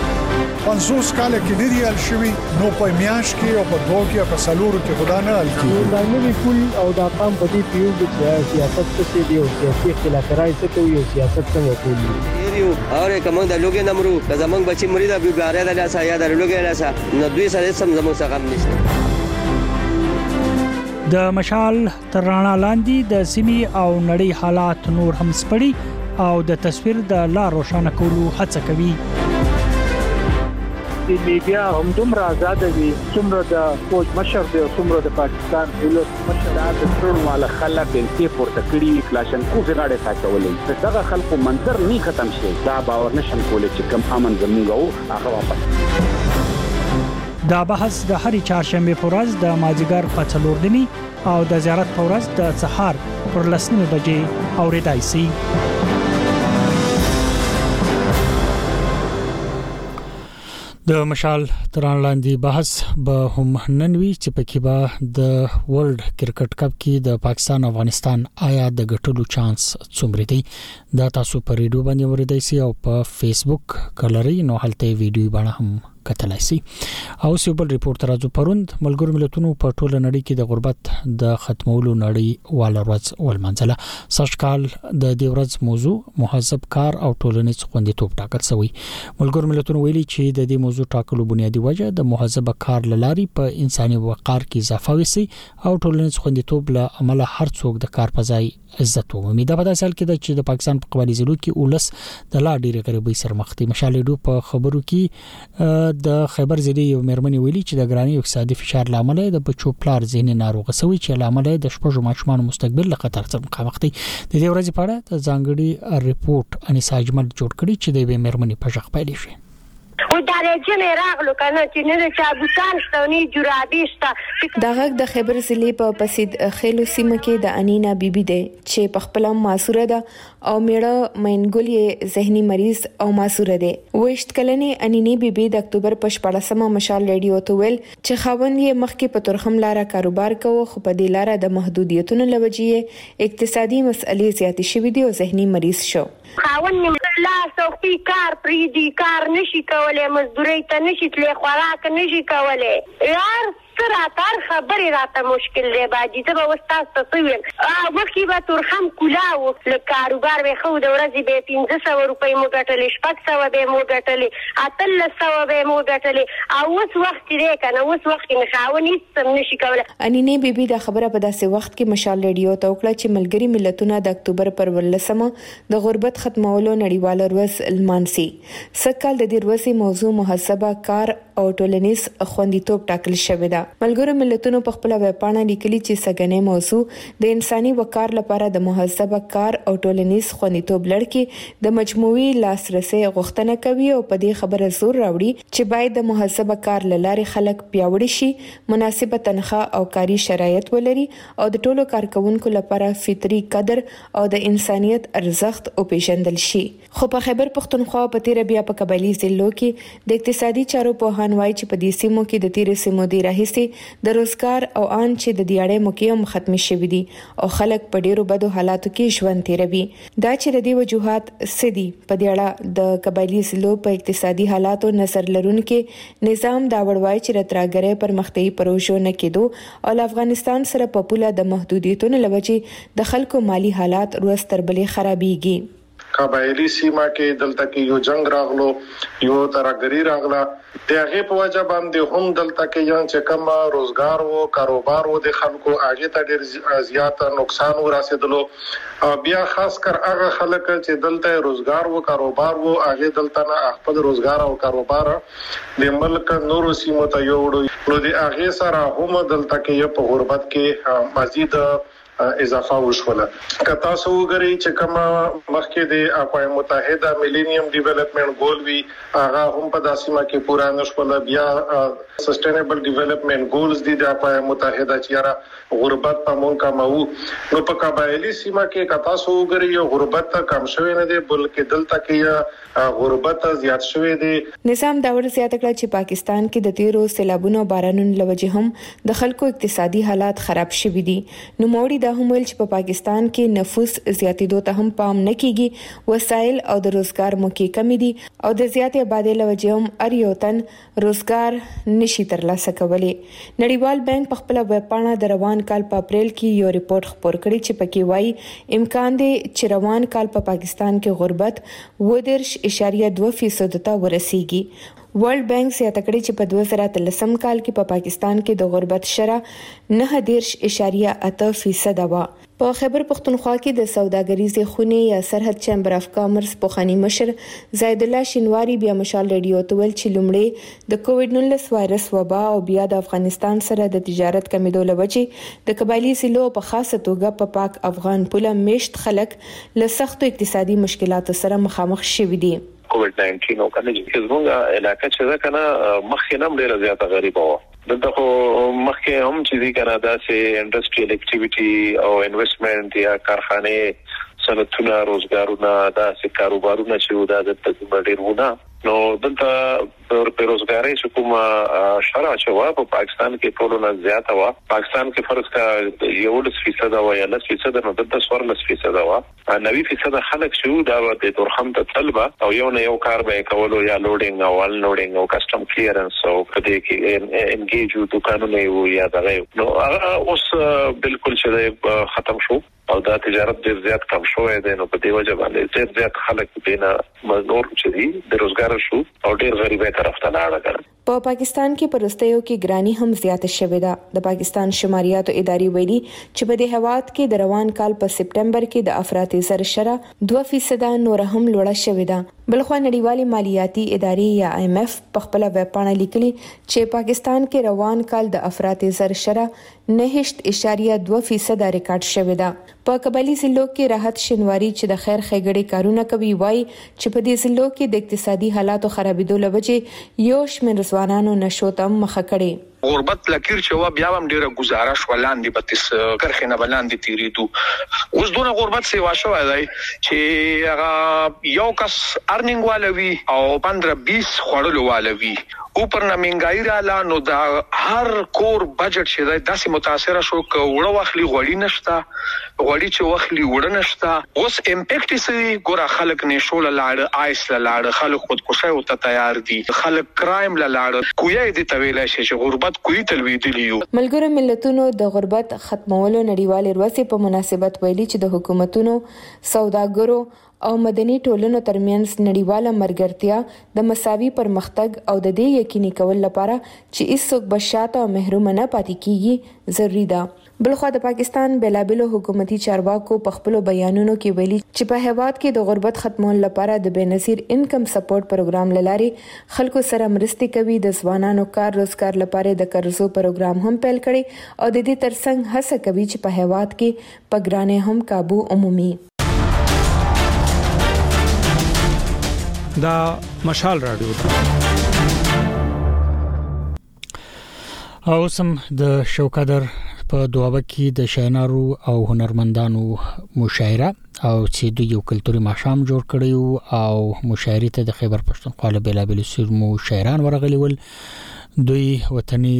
50 کال کې ندی ال شوی نو په میاش کې او په دوه کې په سلورو کې خدا نه ال کی دا نوی کول او دا قام په دې پیو چې سیاست څه دی او سیاسي اختلاف راځي ته یو سیاست څنګه کوي یو اوره کوم د لوګي نمرو که زمنګ بچی مرید ابو ګاره د لاسه یا د لوګي لاسه نو دوی سره سم زمو څنګه نشته. د مشال ترڼا لاندې د سیمي او نړۍ حالات نور هم سپړي او د تصویر د لا روښانه کولو هڅه کوي. د میډیا هم دومره آزاد دي څومره د فوج مشر دی څومره د پاکستان دولت مشر د ټول مال خلک په پورته کړی کلاشن کو غاړه ساتولې دغه خلکو منظر نه ختم شي دا باور نشم کولای چې کم امن زموږ هغه واپس. دا بحث د هرې چهارشنبه په ورځ د مازیګر په 4 دني او د زیارت په ورځ د سحر پر 10 بجې اوریدای شي. د مشال ترڼا لاندې بحث به هم ننوي چې پکې به د ورلد کرکټ کپ کې د پاکستان افغانستان آیا د ګټلو چانس څومره دی دا تاسو په ریډیو باندې اوریدئ شئ او په فیسبوک کلري نو هلته ویډیو باندې هم کتلای شئ. او سیبل ریپورت راځو پروند ملګرو ملتونو په ټوله نړۍ کې د غربت د ختمولو نړۍ والا ورځ ولمنځله. سږکال د دې ورځ موضوع مهذب کار او ټولنیز خوندیتوب ټاکل شوی. ملګرو ملتونو ویلي چې د دې موضوع ټاکلو بنیادی وجه د مهذب کار لاري په انساني وقار کې اضافه وسی او ټولنیز خوندیتوب له عمله هر څوک د کار په ځای عزت ومومي. دا په داسې حال کې چې د پاکستان په قبایلی ضلعو کې ولس د لا ډیره غریبۍ سره مخ دي. مشال ډو په خبرو کې د خیبر ضلع یو مېرمنې ویلي چې د ګراني اقتصادي فشار لامل د بچو پلار ذهني ناروغه شوی چې لامل د شپږو ماشومان مستقبل له خطر سره مخامخ دي. د دې ورځې په اړه د ځانګړي ریپورت انیسا اجمل جوړ کړی چې د مېرمنې په ژغ پیل شي. و درجه مې راغلو کنه چې نه د چابوتان شتونی جرابې شته. د غږ د خیبر ضلع په پسید خېلو سیمه کې د انینا بیبي ده چې په خپل معصوره ده او میړه مینګل یې ذهني مریض او معصوره ده. وښت کلنې انینی بیبي د اکتوبر په 14مه مشال ریډیو ته ویل چې خاوند یې مخکې په ترخم لاره کاروبار کوي خو په دې لاره د محدودیتونو لوجې اقتصادي مسئلې زیاتې شوې دي او ذهني مریض شو. خاوند یې لا سوخي کار پریدي کار نشي کولای مزدوري ته نشي تلې خوراک نشي کولای یار سره تر خبري راته مشکل دی باجی ته به استاد تصویر وکي به ترخم کولاو ل کاروبار به خو د ورځې به 1500 روپۍ مو ګټلې 600 به مو ګټلې 300 به مو ګټلې او اوس وخت دی کنه اوس وخت نه خاوني سم نشي کولای. انینه بیبي د خبره په داسې وخت کې مشال ریډیو ته وکړه چې ملګری ملتونه د اکتوبر پر 18مه د غربت ختمولو نړیواله ورځ لمانځي. سکهال د دې ورځې موضوع محاسبه کار او ټولنیز خوندیتوب ټاکل شوې ده. ملګرو ملتونو په خپل ویب پاڼه لیکلي چې سګنې موضوع د انساني وقار لپاره د محاسبه کار او ټولنیز خوندیتوب لړ د مجموعي لاسرسي غوښتنه کوي او په دې خبره زور راوړي چې باید د محاسبه کار لارې خلک پیاوړي شي مناسبه تنخواه او کاري شرایط ولري او د ټولو کارکونکو لپاره فطري قدر او د انسانيت ارزښت او پیژندل شي. خو په خیبر پښتونخوا په تیر بیا په قبایلی ضلعو کې د اقتصادي چارو په وایي چې په دې سیمو کې د تیر سیمو دی راهسي د روزګار او ان چې د دیاړې موقعم ختم شوي دي او خلک په ډیرو بدو حالاتو کې ژوند تیروي. دا چې د دې وجوهات سدي په دې اړه د قبایلی ضلعو په اقتصادي حالاتو نظر لرونکو نظام دا وړوي چې راتراګره پر مختي پروژو نه کېدو او افغانستان سره په پوله د محدودیتونو لوجې د خلکو مالی حالات روز تر بلې خرابيږي. قبایلی سیمه کې دلته کې یو جنگ راغلو یو ترګری راغله د هغه په وجه باندې هم دلته کې یان چې کوم روزګار وو کاروبار وو د خلکو هغه ته ډیر زیات نقصان ورسېدلو او بیا خاص کر هغه خلک چې دلته روزګار وو کاروبار وو هغه دلته نه خپل روزګار او کاروبار د ملک نورو سیمو ته یوړو نو د هغه سره هم دلته کې په غربت کې مزید اضافه وشوله. کتا سو غري چې کومه مخکې د اقوام متحده میلینیم ډیولپمنٹ ګول وی هغه هم په داسمه کې پورا نشوله. بیا سسټینبل ډیولپمنٹ ګولز دي د اقوام متحده چې غربت په مونږ کمو نو په قبایلی سیمه کې کتا سو غري یو غربت کم شوی نه دی بلکې دلته کې غربت زیات شوی دی. نظام دا ور زیات کړ چې پاکستان کې د تیرو سیلابونو بارانونو لوجه هم د خلکو اقتصادي حالات خراب شوي دي. نو موړي هم ویل چې په پاکستان کې نفوس زیاتېدو ته هم پام نه کیږي وسایل او د روزګار موقع کمی دي او د زیاتې آبادی لوجه هم اریوتن روزګار نشي ترلاسه کولی. نړیوال بانک په خپل ویب پاڼه د روان کال په اپریل کې یو ریپورت خپور کړی چې پکې وایي امکان دی چې روان کال په پاکستان کې غربت 10.2% ته ورسیږي. ورلد بانک زیاته کړې چې په 2013 کال کې په پاکستان کې د غربت شرح 9.8% و. په خیبر پښتونخوا کې د سوداګریزې خونې یا سرحد چیمبر اف کامرس پوخانی مشر زید الله شینواری بیا مشال ریډیو ته ویل چې لومړی د کووډ-19 وایرس وبا او بیا د افغانستان سره د تجارت کمیدو لوجې د قبایلی ضلعو په خاصه توګه په پاک افغان پوله میشت خلک له سختو اقتصادي مشکلاتو سره مخامخ شوي دي. کووډ-19 او کنه چې زموږه علاقه چې ده کنه مخکې نم ډیره زیاته غریبه و دلته خو مخکې هم چې دي کنه داسې انډستریال اکټیویټي او انویسټمنټ یا کارخانه صنعتونه روزګارونه داسې کاروبارونه چې دا د ډیرونه نو دلته په روزګاري چې کومه شرع شوه په پاکستان کې ټولو نه زیاته و. پاکستان کې فرض کا 11% او یا 10% نو دلته 14% و. 90% خلک شو دا د ترخم ته طلبه او یو نه یو کار به کولو یا لوډینګ او ان لوډینګ او کسٹم کلیرنس او په دې کې انګیج دکانونه یو یا دغه نو اوس بالکل چې ختم شو او دا تجارت ډیر زیات کم شوی دی نو په دې وجه باندې ډیر زیات خلک دینه مزنور چې دي د روزګار شو او ډیر غریبۍ طرف ته لاړل. په پاکستان کې پرستیو کې ګرانی هم زیاته شوې ده. د پاکستان شماریاتو ادارې ویلي چې په دې هواد کې د روان کال په سپټمبر کې د افراط زر شره 2% نور هم لوړه شوې ده. بلخوا نړیوالې مالیاتي ادارې یا IMF په خپل ویب پاڼه لیکلي چې پاکستان کې روان کال د افراط زر شره 9.2% ریکارډ شوې ده. په قبایلی ضلعو کې راحت شینواری چې د خیر ښېګړې کارونه کوي وایي چې په دې ضلعو کې د اقتصادي حالاتو خرابېدو له وجې یو شمېر ځوانانو نشو ته مخه کړې. غربت لکیر چې و بیا هم ډیره گزارش ولاندې بتس کرخه نه بلاندې تیریدو. اوس دونه غربت سیوا شوی دی چې هغه یو کس ارننګ والوي او 15-20 خورلو والوي اوپر نه منګای رااله نو دا هر کور بجټ چې دی داسې متاثر شو ک وړو واخلي غوړی نشتا غوړی چې واخلي وړ نشتا. اوس امپیکټ سي ګور خلک نشول لاړ آیس لاړ خلک خودکشي او ته تیار دي خلک کرایم لاړ کوی دي تویل شي چې غربت کوی تلویدلیو. ملګرو ملتونو د غربت ختمولو نړیوال ورځې په مناسبت ویلي چې د حکومتونو سوداګرو او مدني ټولنو ترمنځ نړیواله مرګرتیا د مساوي پرمختګ او د دې یقیني کول لپاره چې هیڅوک بشاته او محروم نه پاتې کیږي ضروری ده. بلخوا د پاکستان بېلابېلو حکومتي چارواکو په خپلو بیانونو کې ویلي چې په هیواد کې د غربت ختمولو لپاره د بېنظیر انکم سپورټ پروګرام لارې خلکو سره مرستې کوي. د ځوانانو کار روزګار لپاره د قرضو پروګرام هم پیل کړي او د دې ترڅنګ هڅه کوي چې په هیواد کې په ګرانۍ هم قابو عمومي. دا مشال رادیو ده او سم د شوکادر په دوابه کې د شاعرانو او هنرمندانو مشاعره او چې دوی یو کلتوري ماښام جوړ کړی او مشاعرې ته د خیبر پښتونخوا له بېلابېلو سیمو شاعران ورغلي ول. دوی وطني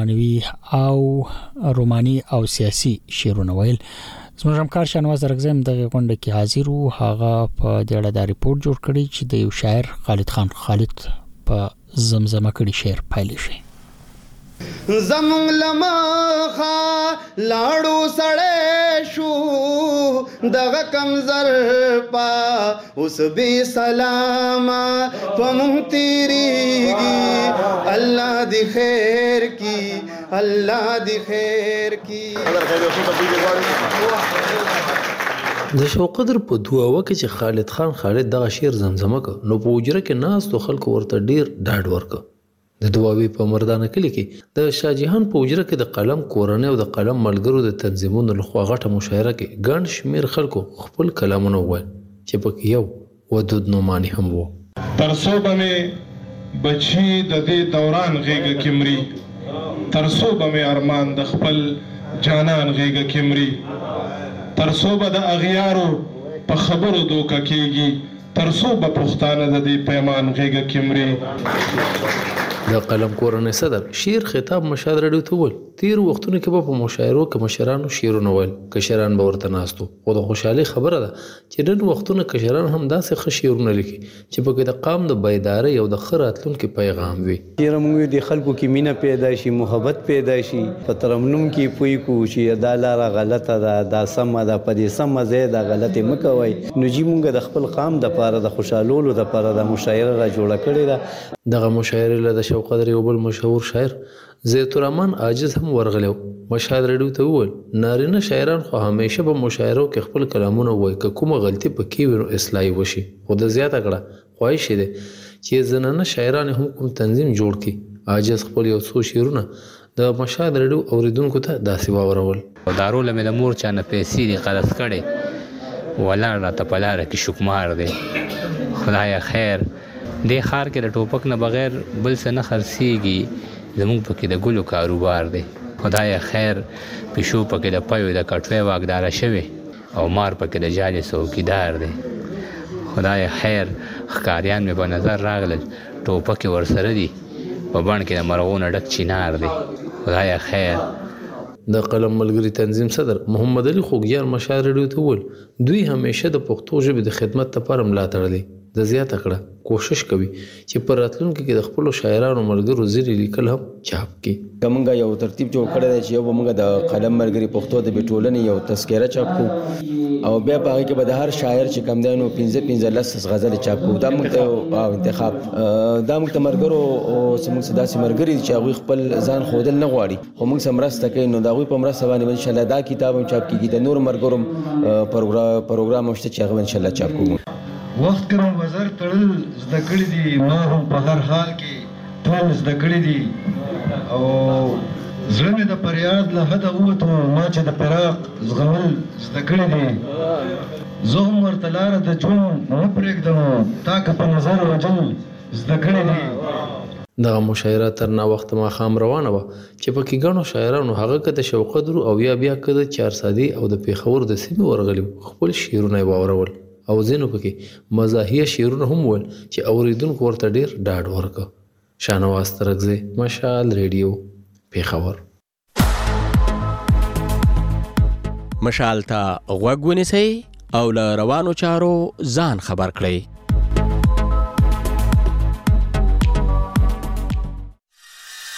روماني او سیاسي شعرونه ویل. زموږ همکار شانواز رغزم دغه غونډه کې حاضر وو. هغه په دې اړه د ریپورت جوړ کړی چې د یو شاعر خالد خان خالد په زمزمه کړي شعر پایل شي. زمونږ لمخه لاړو سړې شو دغه کمزر پا اوس به سلام پمون تیریږي الله دی خیر کی الله دی خیر کی. د شوقدر په دواوه کې چې خالد خان خالد دغه شعر زمزمه ک نو په وجره کې ناس تو خلکو ورته ډیر ډاډ ورک. د دواوی په مردانه کلی کې د شاهجهان په وجره کې د قلم کورنۍ او د قلم ملګرو د تنظیمونو لخوا غټه مشاعره کې ګڼ شمیر خلکو خپل کلامونه وویل چې پکې یو ودود نومانی هم وو. ترسو بمې بچی د دې دوران غېږه کې مري ترسو بمې ارمان د خپل جانان غېږه کې مري ترسو به د اغیارو په خبرو دوکه کېږي ترسو به پښتانه د دې پیمان غېږه کې مري. د قلم کورنۍ صدر شعر خطاب مشاهد رادیو ته ول تیر وختونو کې په مشاعرو کې مشرانو شعرونه ویل کشران به ورته ناستو او د خوشحالي خبره ده چې نن وختونو کشران هم داسې ښه شعرونه لیکي چې پکې د قام د بیدارۍ او د ښه راتلونکي پیغام وي. چیرې موږ د خلکو کې مینه پیدا شي محبت پیدا شي په ترنم کې پوي کو چې دا لاره غلطه ده دا سمه ده په دې سمه ځای دا غلطه مکوي نو چې موږ د خپل قام د لپاره د خوشحالولو د لپاره د مشاعره را جوړه کړې ده. دغه مشاعره له شوقدر یو بل مشهور شاعر زید الرحمن عاجز هم ورغلو. مشاهد رادیو ته وویل نارینه شاعران خو همیشه په مشاعرو کې خپل کلامونه وایي که کومه غلطي پکې وي نو اصلاحي وشي خو د زیاته کړه خواهش دی چې زنانه شاعران هم کوم تنظیم جوړ کړي. عاجز خپل یو څو شعرونه د مشاهد رادیو اوریدونکو ته داسې واورول. دارو لمه د مور چانه پیسې دي قرض کړي ولا را ته پلار کې شکمار دی خدای خیر د خار کې د ټوپک نه بغیر بل څه نه خرڅيږي زموږ پکې د ګلو کاروبار دی خدای خیر پښو پکې د پيو د کټوي واګدار شوی او مار پکې د جالي څوکیدار دی خدای خیر ښکاریان مې په نظر راغلل ټوپک ورسره دی په باندې کې د مرغونو ډک چینار دی خدای خیر. د قلم ملګری تنظیم صدر محمد علي خوګیار مشاعر رادیو ته وویل دوی همیشه د پښتو ژبې د خدمت لپاره ملاتړ دي. د زیاته کړه کوشش کوي چې پر راتلونکي کې د خپل شاعرانو ملګرو زیری لیکل هم چاپ کړي. کومه یو ترتیب جوړ کړی دی چې یو موږ د قلم ملګری پښتو د ټولنې یو تذکره چاپ کوو او بیا په هغه کې به د هر شاعر چې کم دی نو 15 غزل چاپ کوو. دا موږ ته انتخاب دا موږ ته مرګرو او موږ داسې مرګري چې هغوی خپل ځان ښودل نه غواړي خو موږ سره مرسته کوي نو د هغوی په مرسته باندې انشاءالله دا کتاب هم چاپ کېږي. د نور مرګرو پروګرام هم شته چې هغه انشاءالله چاپ کوو. وخت کرم وزر تړل زده کړي دي ما هم په هر حال کې ټول زده کړي دي او زړه مې د فریاد له حده ووتو ما چې د فراق زغمل زده کړي دي زه هم ورته لاره د ژوند نه پرېږدم تا که په نظر وجل زده کړي دي. دغه مشاعره تر نا وخت ماښام روانه وه چې پکې ګڼو شاعرانو هغه که د شوقدرو او یا که د چارسادي او د پېښور د سیمې ورغلي خپل شعرونه یې واورول او ځینو پکې مزاحیه شعرونه هم ویل چې اوریدونکو ورته ډېر ډاډ ورکړ. شاهنواز ترکزی، مشال ریډیو، پېښور. مشال ته غوږ ونیسئ او له روانو چارو ځان خبر کړئ.